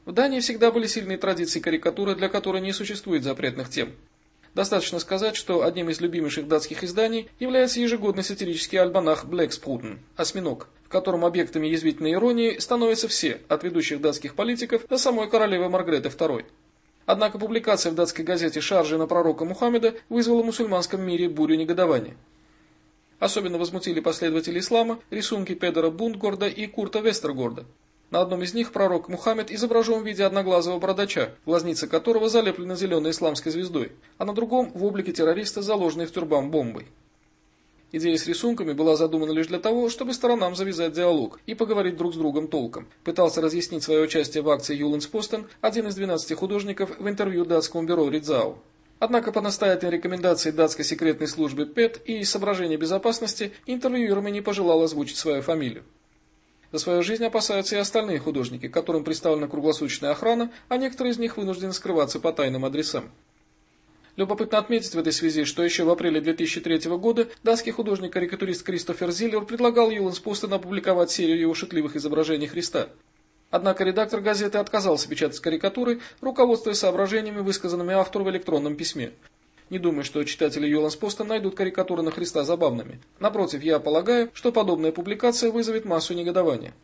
В Дании всегда были сильные традиции карикатуры, для которой не существует запретных тем. Достаточно сказать, что одним из любимейших датских изданий является ежегодный сатирический альманах «Блэкспрутен» «Осьминог», в котором объектами язвительной иронии становятся все, от ведущих датских политиков до самой королевы Маргреты второй. Однако публикация в датской газете «Шаржи на пророка Мухаммеда» вызвала в мусульманском мире бурю негодования. Особенно возмутили последователи ислама рисунки Педера Бундгорда и Курта Вестергорда. На одном из них пророк Мухаммед изображен в виде одноглазого бородача, глазницы которого залеплены зеленой исламской звездой, а на другом в облике террориста, заложенный в тюрбан бомбой. Идея с рисунками была задумана лишь для того, чтобы сторонам завязать диалог и поговорить друг с другом толком. Пытался разъяснить свое участие в акции Юленспостен один из двенадцати художников в интервью датскому бюро Ридзау. Однако по настоятельной рекомендации датской секретной службы ПЭТ и из соображений безопасности интервьюерам не пожелал озвучить свою фамилию. За свою жизнь опасаются и остальные художники, которым представлена круглосуточная охрана, а некоторые из них вынуждены скрываться по тайным адресам. Любопытно отметить в этой связи, что еще в апреле две тысячи третьего года датский художник-карикатурист Кристофер Зиллер предлагал Юленспостен опубликовать серию его шутливых изображений Христа. Однако редактор газеты отказался печатать карикатуры, руководствуясь соображениями, высказанными автору в электронном письме. Не думаю, что читатели Юленспостен найдут карикатуры на Христа забавными. Напротив, я полагаю, что подобная публикация вызовет массу негодования.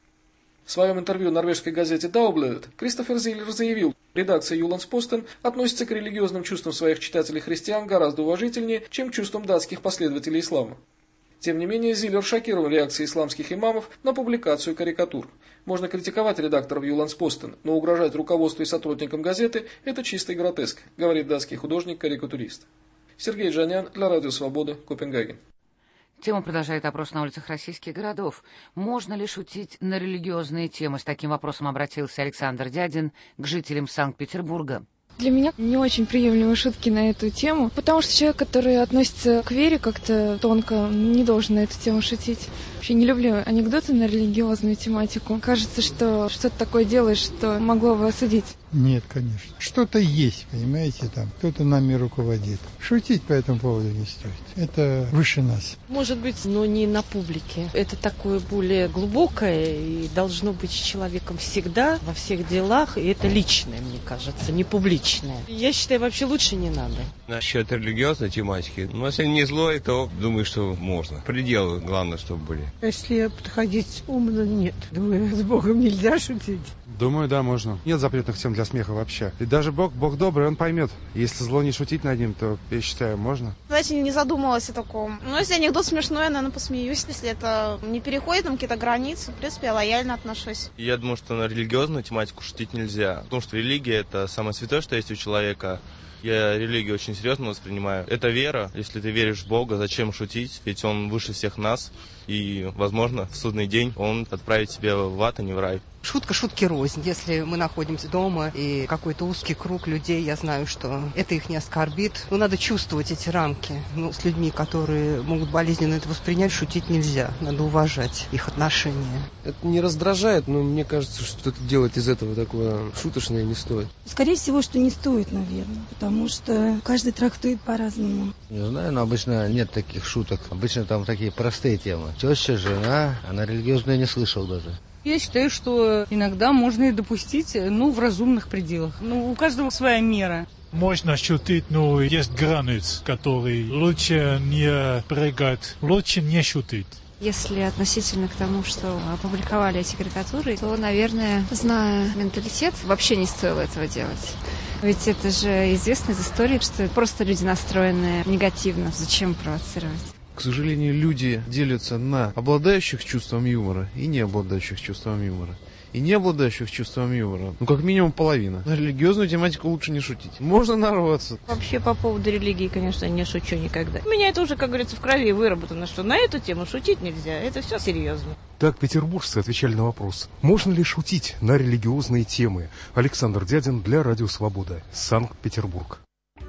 В своем интервью норвежской газете Dagbladet Кристофер Зиллер заявил, редакция Юленспостен относится к религиозным чувствам своих читателей-христиан гораздо уважительнее, чем к чувствам датских последователей ислама. Тем не менее, Зиллер шокировал реакцией исламских имамов на публикацию карикатур. Можно критиковать редакторов Юленспостен, но угрожать руководству и сотрудникам газеты – это чистый гротеск, говорит датский художник-карикатурист. Сергей Джанян для Радио Свобода, Копенгаген. Тема продолжает опрос на улицах российских городов. Можно ли шутить на религиозные темы? С таким вопросом обратился Александр Дядин к жителям Санкт-Петербурга. Для меня не очень приемлемы шутки на эту тему, потому что человек, который относится к вере как-то тонко, не должен на эту тему шутить. Вообще не люблю анекдоты на религиозную тематику. Кажется, что что-то такое делаешь, что могло бы осудить. Нет, конечно. Что-то есть, понимаете, там. Кто-то нами руководит. Шутить по этому поводу не стоит. Это выше нас. Может быть, но не на публике. Это такое более глубокое и должно быть с человеком всегда, во всех делах. И это личное, мне кажется, не публичное. Я считаю, вообще лучше не надо. Насчет религиозной тематики, ну, если не злой, то думаю, что можно. Пределы, главное, чтобы были. Если подходить умно, нет. Думаю, с Богом нельзя шутить. Думаю, да, можно. Нет запретных тем для смеха вообще. И даже Бог, Бог добрый, Он поймет. Если зло не шутить над ним, то, я считаю, можно. Знаете, не задумывалась о таком. Ну, если анекдот смешной, я, наверное, посмеюсь. Если это не переходит там какие-то границы, в принципе, я лояльно отношусь. Я думаю, что на религиозную тематику шутить нельзя. Потому что религия – это самое святое, что есть у человека. Я религию очень серьезно воспринимаю. Это вера. Если ты веришь в Бога, зачем шутить? Ведь Он выше всех нас. И, возможно, в судный день Он отправит тебя в ад, а не в рай. Шутка шутки рознь. Если мы находимся дома и какой-то узкий круг людей, я знаю, что это их не оскорбит. Но надо чувствовать эти рамки. Ну, с людьми, которые могут болезненно это воспринять, шутить нельзя. Надо уважать их отношения. Это не раздражает, но мне кажется, что это делать из этого такое шуточное не стоит. Скорее всего, что не стоит, наверное. Потому что каждый трактует по-разному. Не знаю, но обычно нет таких шуток. Обычно там такие простые темы. Теща, жена, а на религиозную не слышал даже. Я считаю, что иногда можно и допустить, ну, в разумных пределах. Ну, у каждого своя мера. Можно шутить, но есть границы, которые лучше не прыгать, лучше не шутить. Если относительно к тому, что опубликовали эти карикатуры, то, наверное, зная менталитет, вообще не стоило этого делать. Ведь это же известно из истории, что просто люди настроены негативно. Зачем провоцировать? К сожалению, люди делятся на обладающих чувством юмора и не обладающих чувством юмора. И не обладающих чувством юмора, ну, как минимум половина. На религиозную тематику лучше не шутить. Можно нарваться. Вообще, по поводу религии, конечно, не шучу никогда. У меня это уже, как говорится, в крови выработано, что на эту тему шутить нельзя. Это все серьезно. Так петербуржцы отвечали на вопрос, можно ли шутить на религиозные темы. Александр Дядин для Радио Свобода, Санкт-Петербург.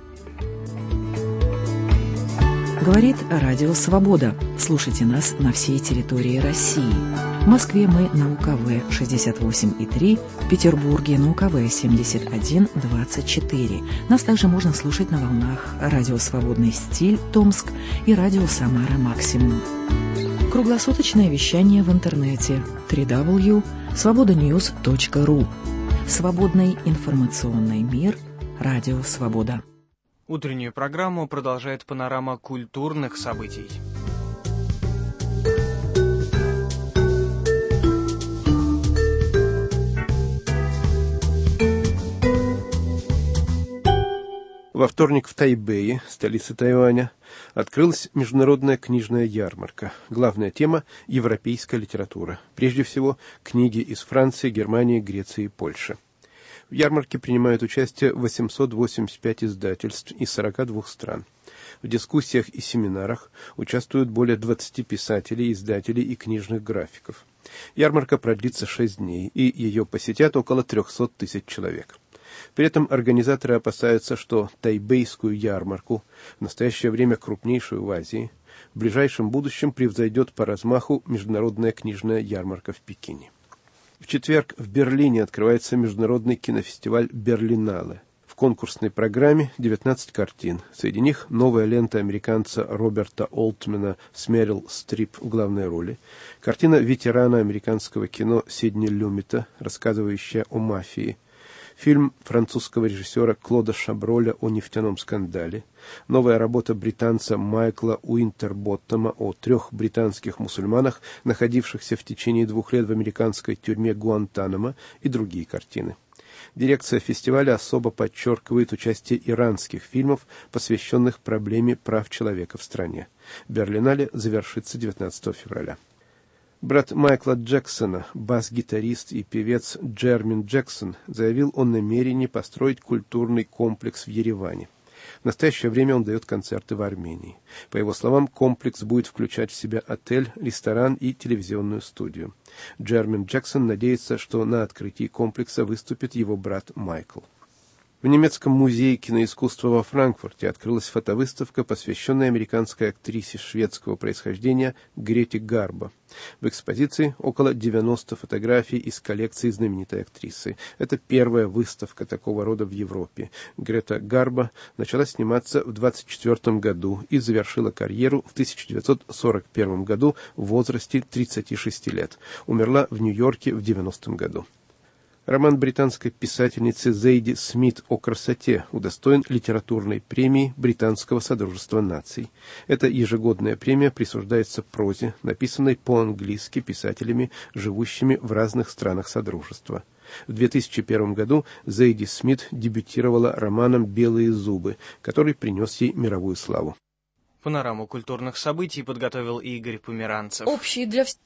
Говорит Радио Свобода. Слушайте нас на всей территории России. В Москве мы на У Ка Вэ шестьдесят восемь и три, в Петербурге на У Ка Вэ семьдесят один двадцать четыре. Нас также можно слушать на волнах Радио Свободный стиль Томск и Радио Самара Максимум. Круглосуточное вещание в интернете дабл ю дабл ю дабл ю точка свобода ньюс точка ру. Свободный информационный мир. Радио «Свобода». Утреннюю программу продолжает панорама культурных событий. Во вторник в Тайбэе, столице Тайваня, открылась международная книжная ярмарка. Главная тема – европейская литература. Прежде всего, книги из Франции, Германии, Греции и Польши. В ярмарке принимают участие восемьсот восемьдесят пять издательств из сорока двух стран. В дискуссиях и семинарах участвуют более двадцати писателей, издателей и книжных графиков. Ярмарка продлится шесть дней, и ее посетят около трехсот тысяч человек. При этом организаторы опасаются, что тайбэйскую ярмарку, в настоящее время крупнейшую в Азии, в ближайшем будущем превзойдет по размаху международная книжная ярмарка в Пекине. В четверг в Берлине открывается международный кинофестиваль «Берлинале». В конкурсной программе девятнадцать картин. Среди них новая лента американца Роберта Олтмена с Мерил Стрип в главной роли, картина ветерана американского кино Сидни Люмета, рассказывающая о мафии, фильм французского режиссера Клода Шаброля о нефтяном скандале, новая работа британца Майкла Уинтерботтома о трех британских мусульманах, находившихся в течение двух лет в американской тюрьме Гуантанамо, и другие картины. Дирекция фестиваля особо подчеркивает участие иранских фильмов, посвященных проблеме прав человека в стране. Берлинале завершится девятнадцатого февраля. Брат Майкла Джексона, бас-гитарист и певец Джермин Джексон, заявил о намерении построить культурный комплекс в Ереване. В настоящее время он дает концерты в Армении. По его словам, комплекс будет включать в себя отель, ресторан и телевизионную студию. Джермин Джексон надеется, что на открытии комплекса выступит его брат Майкл. В немецком музее киноискусства во Франкфурте открылась фотовыставка, посвященная американской актрисе шведского происхождения Грете Гарбо. В экспозиции около девяноста фотографий из коллекции знаменитой актрисы. Это первая выставка такого рода в Европе. Грета Гарбо начала сниматься в двадцать четвёртом году и завершила карьеру в тысяча девятьсот сорок первом году в возрасте тридцати шести лет. Умерла в Нью-Йорке в девяностом году. Роман британской писательницы Зейди Смит о красоте удостоен литературной премии Британского содружества наций. Эта ежегодная премия присуждается прозе, написанной по-английски писателями, живущими в разных странах содружества. В две тысячи первом году Зейди Смит дебютировала романом «Белые зубы», который принес ей мировую славу. Панораму культурных событий подготовил Игорь Померанцев. Общие для всех.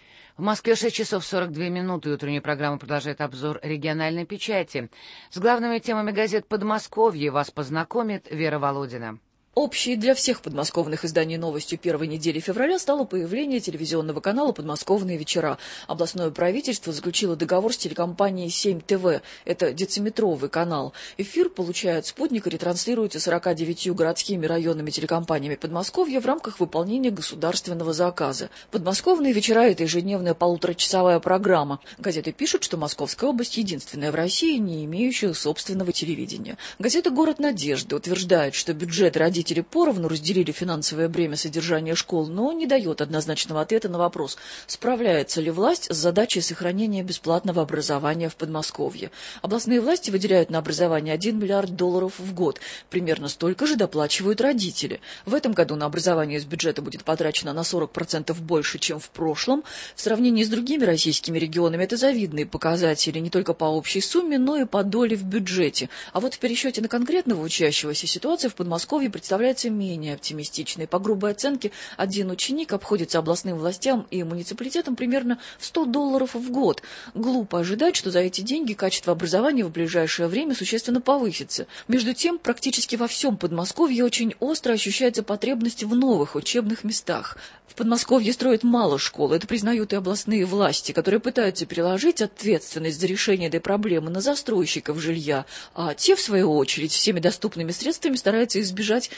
В Москве шесть часов сорок две минуты. Утренняя программа продолжает обзор региональной печати. С главными темами газет Подмосковья вас познакомит Вера Володина. Общей для всех подмосковных изданий новостью первой недели февраля стало появление телевизионного канала «Подмосковные вечера». Областное правительство заключило договор с телекомпанией семь тэ вэ. Это дециметровый канал. Эфир получает спутник и ретранслируется сорока девятью городскими районными телекомпаниями Подмосковья в рамках выполнения государственного заказа. «Подмосковные вечера» — это ежедневная полуторачасовая программа. Газеты пишут, что Московская область единственная в России, не имеющая собственного телевидения. Газета «Город надежды» утверждает, что бюджет родителей Родители поровну разделили финансовое бремя содержания школ, но не дает однозначного ответа на вопрос, справляется ли власть с задачей сохранения бесплатного образования в Подмосковье. Областные власти выделяют на образование один миллиард долларов в год. Примерно столько же доплачивают родители. В этом году на образование из бюджета будет потрачено на сорок процентов больше, чем в прошлом. В сравнении с другими российскими регионами это завидные показатели не только по общей сумме, но и по доле в бюджете. А вот в пересчете на конкретного учащегося ситуация в Подмосковье представляется представляется менее оптимистичной. По грубой оценке, один ученик обходится областным властям и муниципалитетам примерно в сто долларов в год. Глупо ожидать, что за эти деньги качество образования в ближайшее время существенно повысится. Между тем, практически во всем Подмосковье очень остро ощущается потребность в новых учебных местах. В Подмосковье строят мало школ, это признают и областные власти, которые пытаются переложить ответственность за решение этой проблемы на застройщиков жилья, а те, в свою очередь, всеми доступными средствами стараются избежать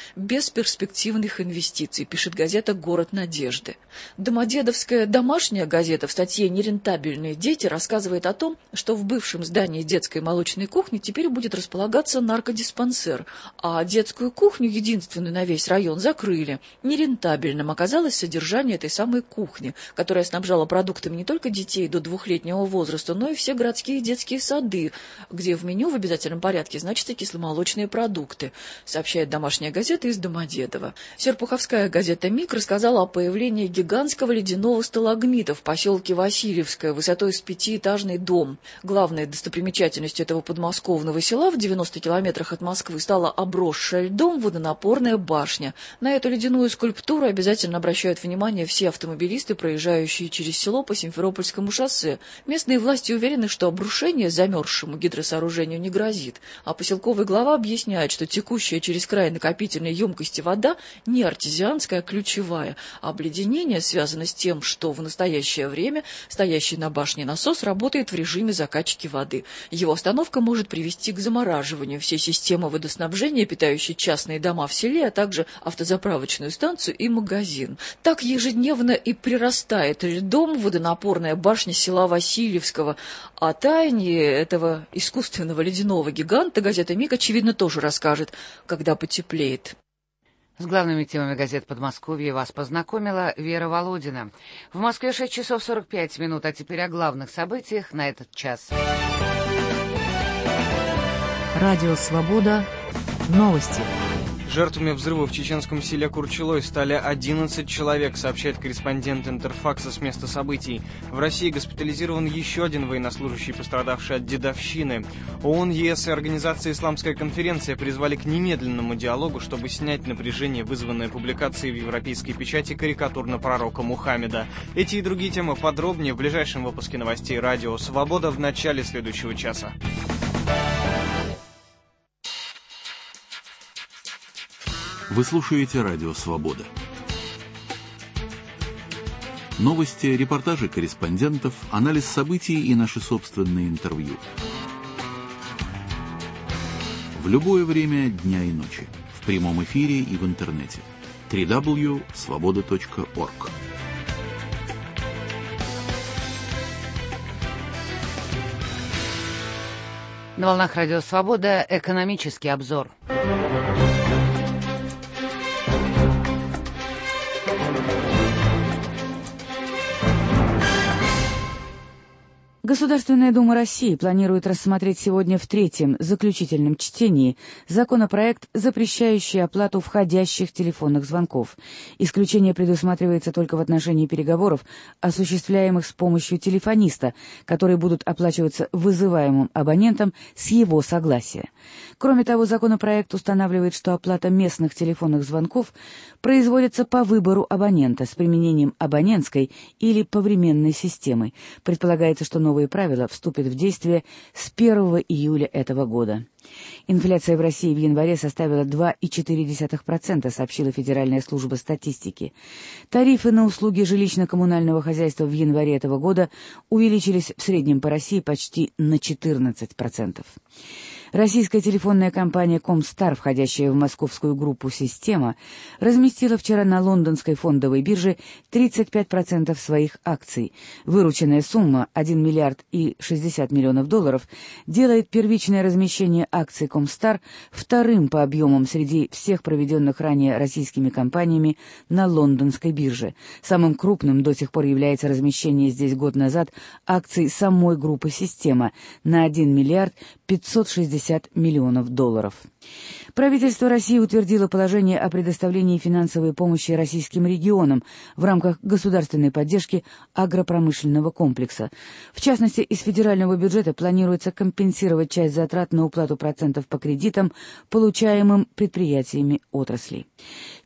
бесперспективных инвестиций, пишет газета «Город надежды». Домодедовская домашняя газета в статье «Нерентабельные дети» рассказывает о том, что в бывшем здании детской молочной кухни теперь будет располагаться наркодиспансер, а детскую кухню, единственную на весь район, закрыли. Нерентабельным оказалось содержание этой самой кухни, которая снабжала продуктами не только детей до двухлетнего возраста, но и все городские детские сады, где в меню в обязательном порядке значатся кисломолочные продукты, сообщает домашняя газета из Домодедово. Серпуховская газета «Миг» рассказала о появлении гигантского ледяного сталагмита в поселке Васильевское высотой с пятиэтажный дом. Главной достопримечательностью этого подмосковного села в девяноста километрах от Москвы стала обросшая льдом водонапорная башня. На эту ледяную скульптуру обязательно обращают внимание все автомобилисты, проезжающие через село по Симферопольскому шоссе. Местные власти уверены, что обрушение замерзшему гидросооружению не грозит, а поселковый глава объясняет, что текущая через край накопительной емкости вода не артезианская, а ключевая. Обледенение связано с тем, что в настоящее время стоящий на башне насос работает в режиме закачки воды. Его остановка может привести к замораживанию всей системы водоснабжения, питающей частные дома в селе, а также автозаправочную станцию и магазин. Так ежедневно и прирастает льдом водонапорная башня села Васильевского. О тайне этого искусственного ледяного гиганта газета «Миг», очевидно, тоже расскажет, когда потеплеет. С главными темами газет Подмосковья вас познакомила Вера Володина. В Москве шесть часов сорок пять минут, а теперь о главных событиях на этот час. Радио «Свобода». Новости. Жертвами взрыва в чеченском селе Курчелой стали одиннадцать человек, сообщает корреспондент Интерфакса с места событий. В России госпитализирован еще один военнослужащий, пострадавший от дедовщины. ООН, ЕС и Организация «Исламская конференция» призвали к немедленному диалогу, чтобы снять напряжение, вызванное публикацией в европейской печати карикатур на пророка Мухаммеда. Эти и другие темы подробнее в ближайшем выпуске новостей «Радио Свобода» в начале следующего часа. Вы слушаете «Радио Свобода». Новости, репортажи корреспондентов, анализ событий и наши собственные интервью. В любое время дня и ночи. В прямом эфире и в интернете. дабл ю дабл ю дабл ю точка свобода точка орг. На волнах «Радио Свобода» экономический обзор. Государственная Дума России планирует рассмотреть сегодня в третьем, заключительном чтении законопроект, запрещающий оплату входящих телефонных звонков. Исключение предусматривается только в отношении переговоров, осуществляемых с помощью телефониста, которые будут оплачиваться вызываемым абонентом с его согласия. Кроме того, законопроект устанавливает, что оплата местных телефонных звонков производится по выбору абонента с применением абонентской или повременной системы. Предполагается, что новые правила вступят в действие с первого июля этого года. Инфляция в России в январе составила два целых четыре десятых процента, сообщила Федеральная служба статистики. Тарифы на услуги жилищно-коммунального хозяйства в январе этого года увеличились в среднем по России почти на четырнадцать процентов. Российская телефонная компания «Комстар», входящая в московскую группу «Система», разместила вчера на лондонской фондовой бирже тридцать пять процентов своих акций. Вырученная сумма — один миллиард и шестьдесят миллионов долларов делает первичное размещение акций «Комстар» вторым по объемам среди всех проведенных ранее российскими компаниями на лондонской бирже. Самым крупным до сих пор является размещение здесь год назад акций самой группы «Система» на один миллиард пятьсот шестьдесят миллионов долларов. Правительство России утвердило положение о предоставлении финансовой помощи российским регионам в рамках государственной поддержки агропромышленного комплекса. В частности, из федерального бюджета планируется компенсировать часть затрат на уплату процентов по кредитам, получаемым предприятиями отрасли.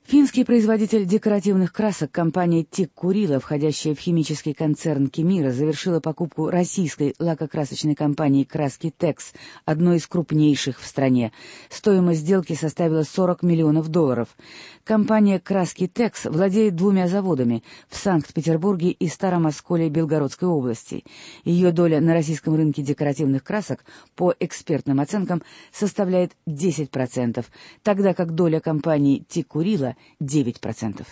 Финский производитель декоративных красок компания Тик Курила, входящая в химический концерн Кемира, завершила покупку российской лакокрасочной компании Краски Текс, одной из крупнейших в стране. Стоимость сделки составила сорок миллионов долларов. Компания Краски Текс владеет двумя заводами в Санкт-Петербурге и Старом Осколе Белгородской области. Ее доля на российском рынке декоративных красок, по экспертным оценкам, составляет десять процентов, тогда как доля компании Тик Курила девять процентов.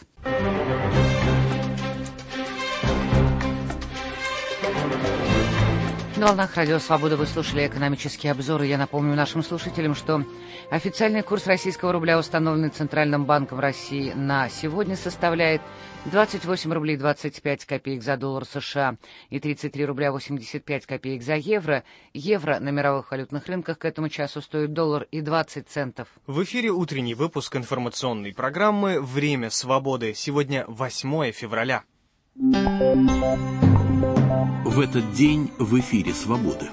На волнах Радио Свобода вы слушали экономические обзоры. Я напомню нашим слушателям, что официальный курс российского рубля, установленный Центральным банком России на сегодня, составляет двадцать восемь рублей двадцать пять копеек за доллар США и тридцать три рубля восемьдесят пять копеек за евро. Евро на мировых валютных рынках к этому часу стоит доллар и двадцать центов. В эфире утренний выпуск информационной программы «Время свободы». Сегодня восьмое февраля. В этот день в эфире «Свободы».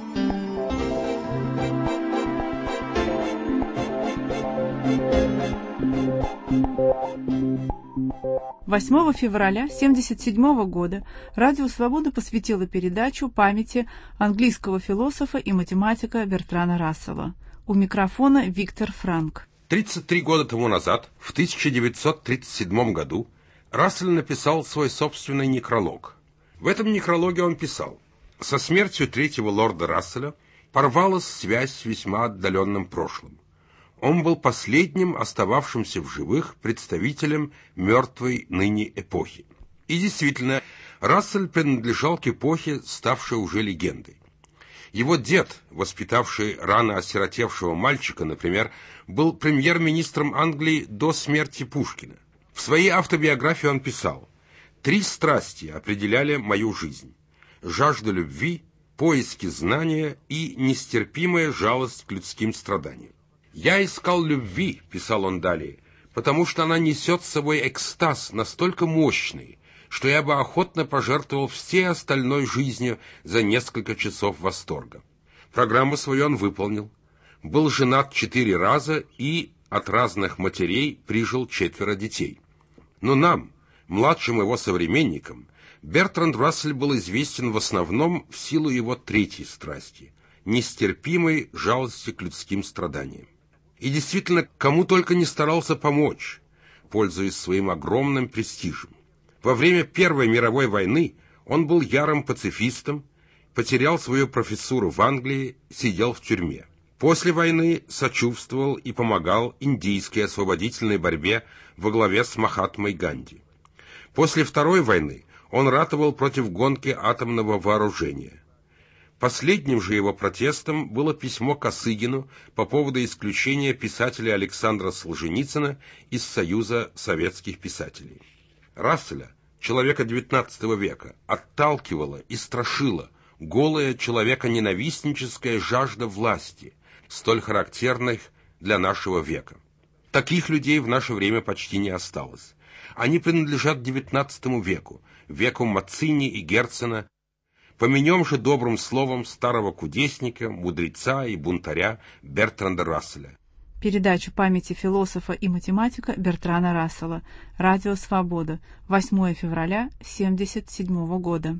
восьмого февраля тысяча девятьсот семьдесят седьмого года Радио Свобода посвятило передачу памяти английского философа и математика Бертрана Рассела. У микрофона Виктор Франк. тридцать три года тому назад, в тысяча девятьсот тридцать седьмом году, Рассел написал свой собственный некролог. В этом некрологе он писал: «Со смертью третьего лорда Расселя порвалась связь с весьма отдаленным прошлым. Он был последним остававшимся в живых представителем мертвой ныне эпохи». И действительно, Рассель принадлежал к эпохе, ставшей уже легендой. Его дед, воспитавший рано осиротевшего мальчика, например, был премьер-министром Англии до смерти Пушкина. В своей автобиографии он писал: «Три страсти определяли мою жизнь: жажда любви, поиски знания и нестерпимая жалость к людским страданиям. Я искал любви», — писал он далее, «потому что она несет с собой экстаз настолько мощный, что я бы охотно пожертвовал всей остальной жизнью за несколько часов восторга». Программу свою он выполнил. Был женат четыре раза и от разных матерей прижил четверо детей. Но нам, младшим его современникам, Бертранд Рассель был известен в основном в силу его третьей страсти – нестерпимой жалости к людским страданиям. И действительно, кому только не старался помочь, пользуясь своим огромным престижем. Во время Первой мировой войны он был ярым пацифистом, потерял свою профессуру в Англии, сидел в тюрьме. После войны сочувствовал и помогал индийской освободительной борьбе во главе с Махатмой Ганди. После Второй войны он ратовал против гонки атомного вооружения. Последним же его протестом было письмо Косыгину по поводу исключения писателя Александра Солженицына из Союза советских писателей. Расселя, человека девятнадцатого века, отталкивала и страшила голая человеконенавистническая жажда власти, столь характерных для нашего века. Таких людей в наше время почти не осталось. Они принадлежат девятнадцатому веку, веку Мацини и Герцена. Поменем же добрым словом старого кудесника, мудреца и бунтаря Бертранда Расселя. Передачу памяти философа и математика Бертрана Рассела. Радио Свобода. восьмое февраля тысяча девятьсот семьдесят седьмого года.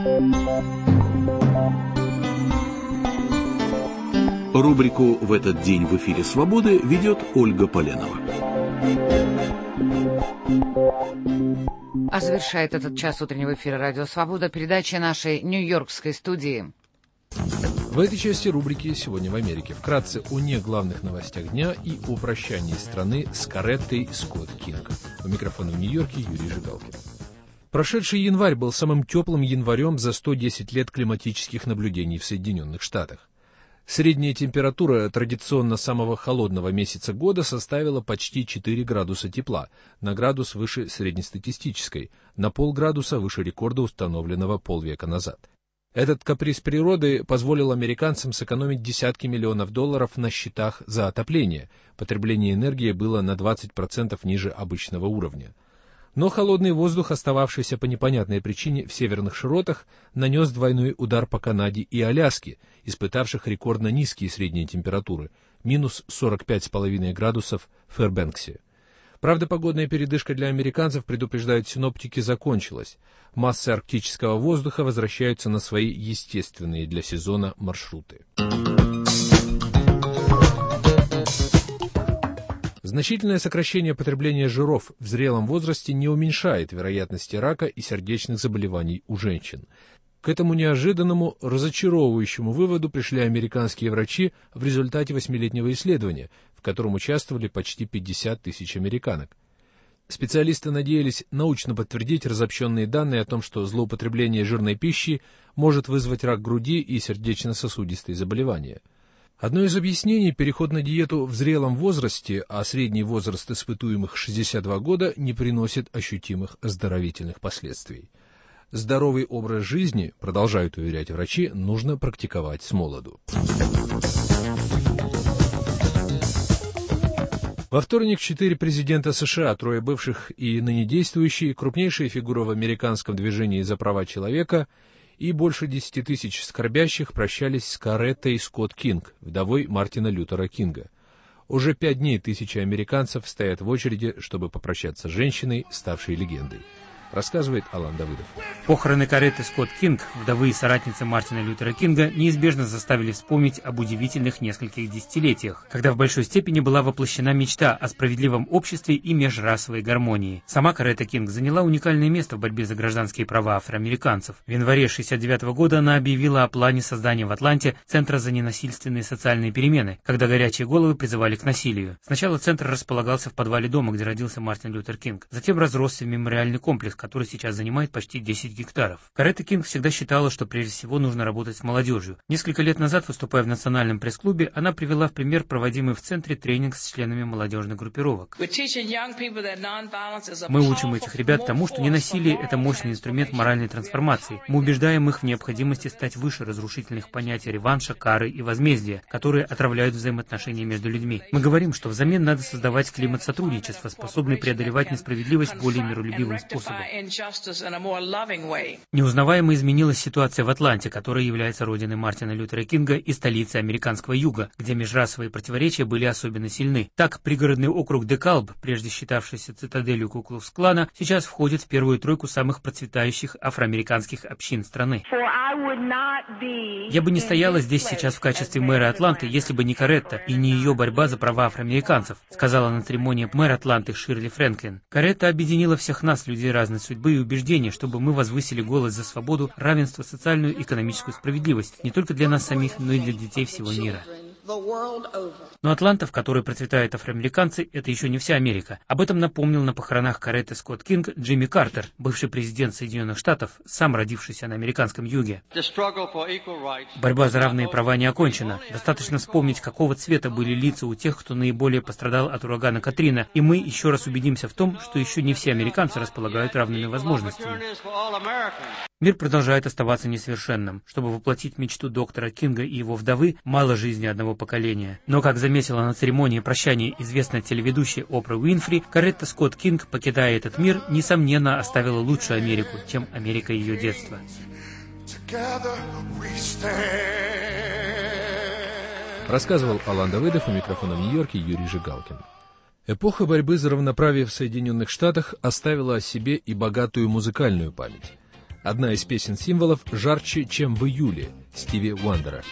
Рубрику «В этот день в эфире Свободы» ведет Ольга Поленова. А завершает этот час утреннего эфира «Радио Свобода» передача нашей нью-йоркской студии. В этой части рубрики «Сегодня в Америке» вкратце о не главных новостях дня и о прощании страны с Кореттой Скотт Кинг. У микрофона в Нью-Йорке Юрий Жигалкин. Прошедший январь был самым теплым январем за сто десять лет климатических наблюдений в Соединенных Штатах. Средняя температура традиционно самого холодного месяца года составила почти четыре градуса тепла, на градус выше среднестатистической, на полградуса выше рекорда, установленного полвека назад. Этот каприз природы позволил американцам сэкономить десятки миллионов долларов на счетах за отопление. Потребление энергии было на двадцать процентов ниже обычного уровня. Но холодный воздух, остававшийся по непонятной причине в северных широтах, нанес двойной удар по Канаде и Аляске, испытавших рекордно низкие средние температуры, минус сорок пять целых пять десятых градусов в Фэрбэнксе. Правда, погодная передышка для американцев, предупреждают синоптики, закончилась. Массы арктического воздуха возвращаются на свои естественные для сезона маршруты. Значительное сокращение потребления жиров в зрелом возрасте не уменьшает вероятности рака и сердечных заболеваний у женщин. К этому неожиданному, разочаровывающему выводу пришли американские врачи в результате восьмилетнего исследования, в котором участвовали почти пятьдесят тысяч американок. Специалисты надеялись научно подтвердить разобщенные данные о том, что злоупотребление жирной пищи может вызвать рак груди и сердечно-сосудистые заболевания. Одно из объяснений – переход на диету в зрелом возрасте, а средний возраст испытуемых шестьдесят два года, не приносит ощутимых оздоровительных последствий. Здоровый образ жизни, продолжают уверять врачи, нужно практиковать с молоду. Во вторник четыре президента США, трое бывших и ныне действующие, крупнейшие фигуры в американском движении за права человека и больше десяти тысяч скорбящих прощались с Кореттой Скотт Кинг, вдовой Мартина Лютера Кинга. Уже пять дней тысячи американцев стоят в очереди, чтобы попрощаться с женщиной, ставшей легендой. Рассказывает Алан Давыдов. Похороны Коретты Скотт Кинг, вдовы и соратницы Мартина Лютера Кинга, неизбежно заставили вспомнить об удивительных нескольких десятилетиях, когда в большой степени была воплощена мечта о справедливом обществе и межрасовой гармонии. Сама Коретта Кинг заняла уникальное место в борьбе за гражданские права афроамериканцев. В январе шестьдесят девятого года она объявила о плане создания в Атланте Центра за ненасильственные социальные перемены, когда горячие головы призывали к насилию. Сначала центр располагался в подвале дома, где родился Мартин Лютер Кинг. Затем разросся в мемориальный комплекс, который сейчас занимает почти десять гектаров. Коретта Кинг всегда считала, что прежде всего нужно работать с молодежью. Несколько лет назад, выступая в национальном пресс-клубе, она привела в пример проводимый в центре тренинг с членами молодежных группировок. Мы учим этих ребят тому, что ненасилие – это мощный инструмент моральной трансформации. Мы убеждаем их в необходимости стать выше разрушительных понятий реванша, кары и возмездия, которые отравляют взаимоотношения между людьми. Мы говорим, что взамен надо создавать климат сотрудничества, способный преодолевать несправедливость более миролюбивым способом. Неузнаваемо изменилась ситуация в Атланте, которая является родиной Мартина Лютера Кинга и столицей американского юга, где межрасовые противоречия были особенно сильны. Так, пригородный округ Декалб, прежде считавшийся цитаделью Ку-Клукс-Клана, сейчас входит в первую тройку самых процветающих афроамериканских общин страны. Я бы не стояла здесь сейчас в качестве мэра Атланты, если бы не Коретта и не ее борьба за права афроамериканцев, сказала на церемонии мэр Атланты Ширли Фрэнклин. Коретта объединила всех нас, людей разной судьбы и убеждения, чтобы мы возвысили голос за свободу, равенство, социальную и экономическую справедливость, не только для нас самих, но и для детей всего мира. Но Атланта, в которой процветают афроамериканцы, это еще не вся Америка. Об этом напомнил на похоронах Коретты Скотт Кинг Джимми Картер, бывший президент Соединенных Штатов, сам родившийся на американском юге. Борьба за равные права не окончена. Достаточно вспомнить, какого цвета были лица у тех, кто наиболее пострадал от урагана Катрина, и мы еще раз убедимся в том, что еще не все американцы располагают равными возможностями. Мир продолжает оставаться несовершенным. Чтобы воплотить мечту доктора Кинга и его вдовы, мало жизни одного поколения. Но, как заметила на церемонии прощания известная телеведущая Опра Уинфри, Коретта Скотт Кинг, покидая этот мир, несомненно оставила лучшую Америку, чем Америка ее детства. Рассказывал Алан Давыдов, у микрофона в Нью-Йорке Юрий Жигалкин. Эпоха борьбы за равноправие в Соединенных Штатах оставила о себе и богатую музыкальную память. Одна из песен-символов «Жарче, чем в июле» Стиви Уандера.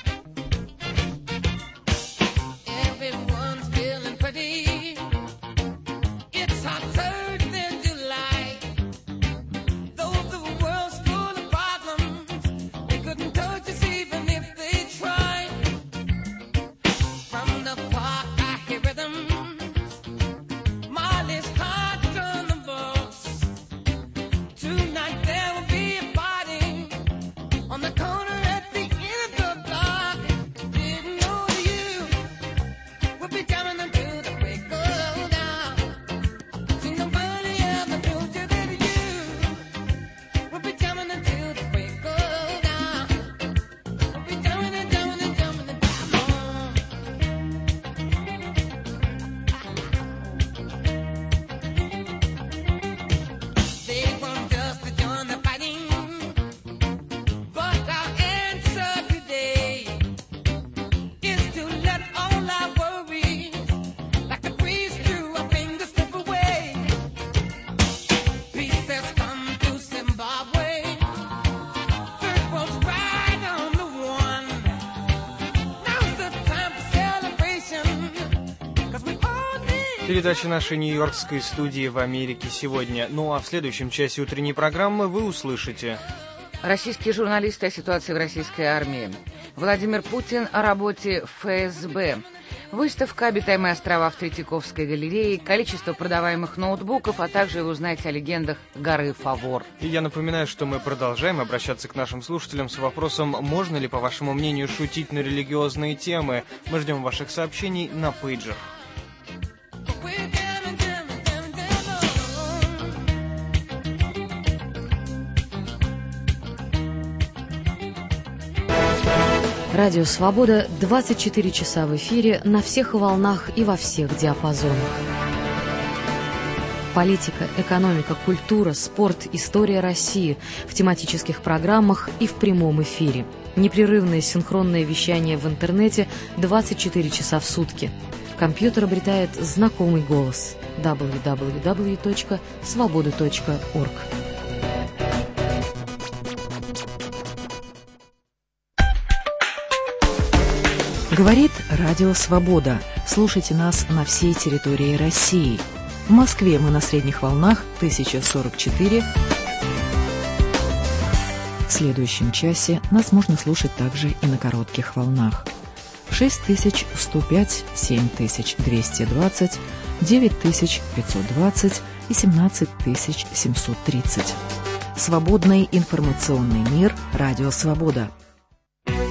Передача нашей нью-йоркской студии в Америке сегодня. Ну а в следующем часе утренней программы вы услышите... Российские журналисты о ситуации в российской армии. Владимир Путин о работе ФСБ. Выставка «Обитаемые острова» в Третьяковской галерее, количество продаваемых ноутбуков, а также вы узнаете о легендах горы Фавор. И я напоминаю, что мы продолжаем обращаться к нашим слушателям с вопросом, можно ли, по вашему мнению, шутить на религиозные темы. Мы ждем ваших сообщений на пейджер. Радио «Свобода» двадцать четыре часа в эфире на всех волнах и во всех диапазонах. Политика, экономика, культура, спорт, история России в тематических программах и в прямом эфире. Непрерывное синхронное вещание в интернете двадцать четыре часа в сутки. Компьютер обретает знакомый голос. дабл ю дабл ю дабл ю точка свобода точка орг. Говорит Радио Свобода. Слушайте нас на всей территории России. В Москве мы на средних волнах тысяча сорок четыре. В следующем часе нас можно слушать также и на коротких волнах. шесть тысяч сто пять, семь тысяч двести двадцать, девять тысяч пятьсот двадцать и семнадцать тысяч семьсот тридцать. Свободный информационный мир. Радио Свобода.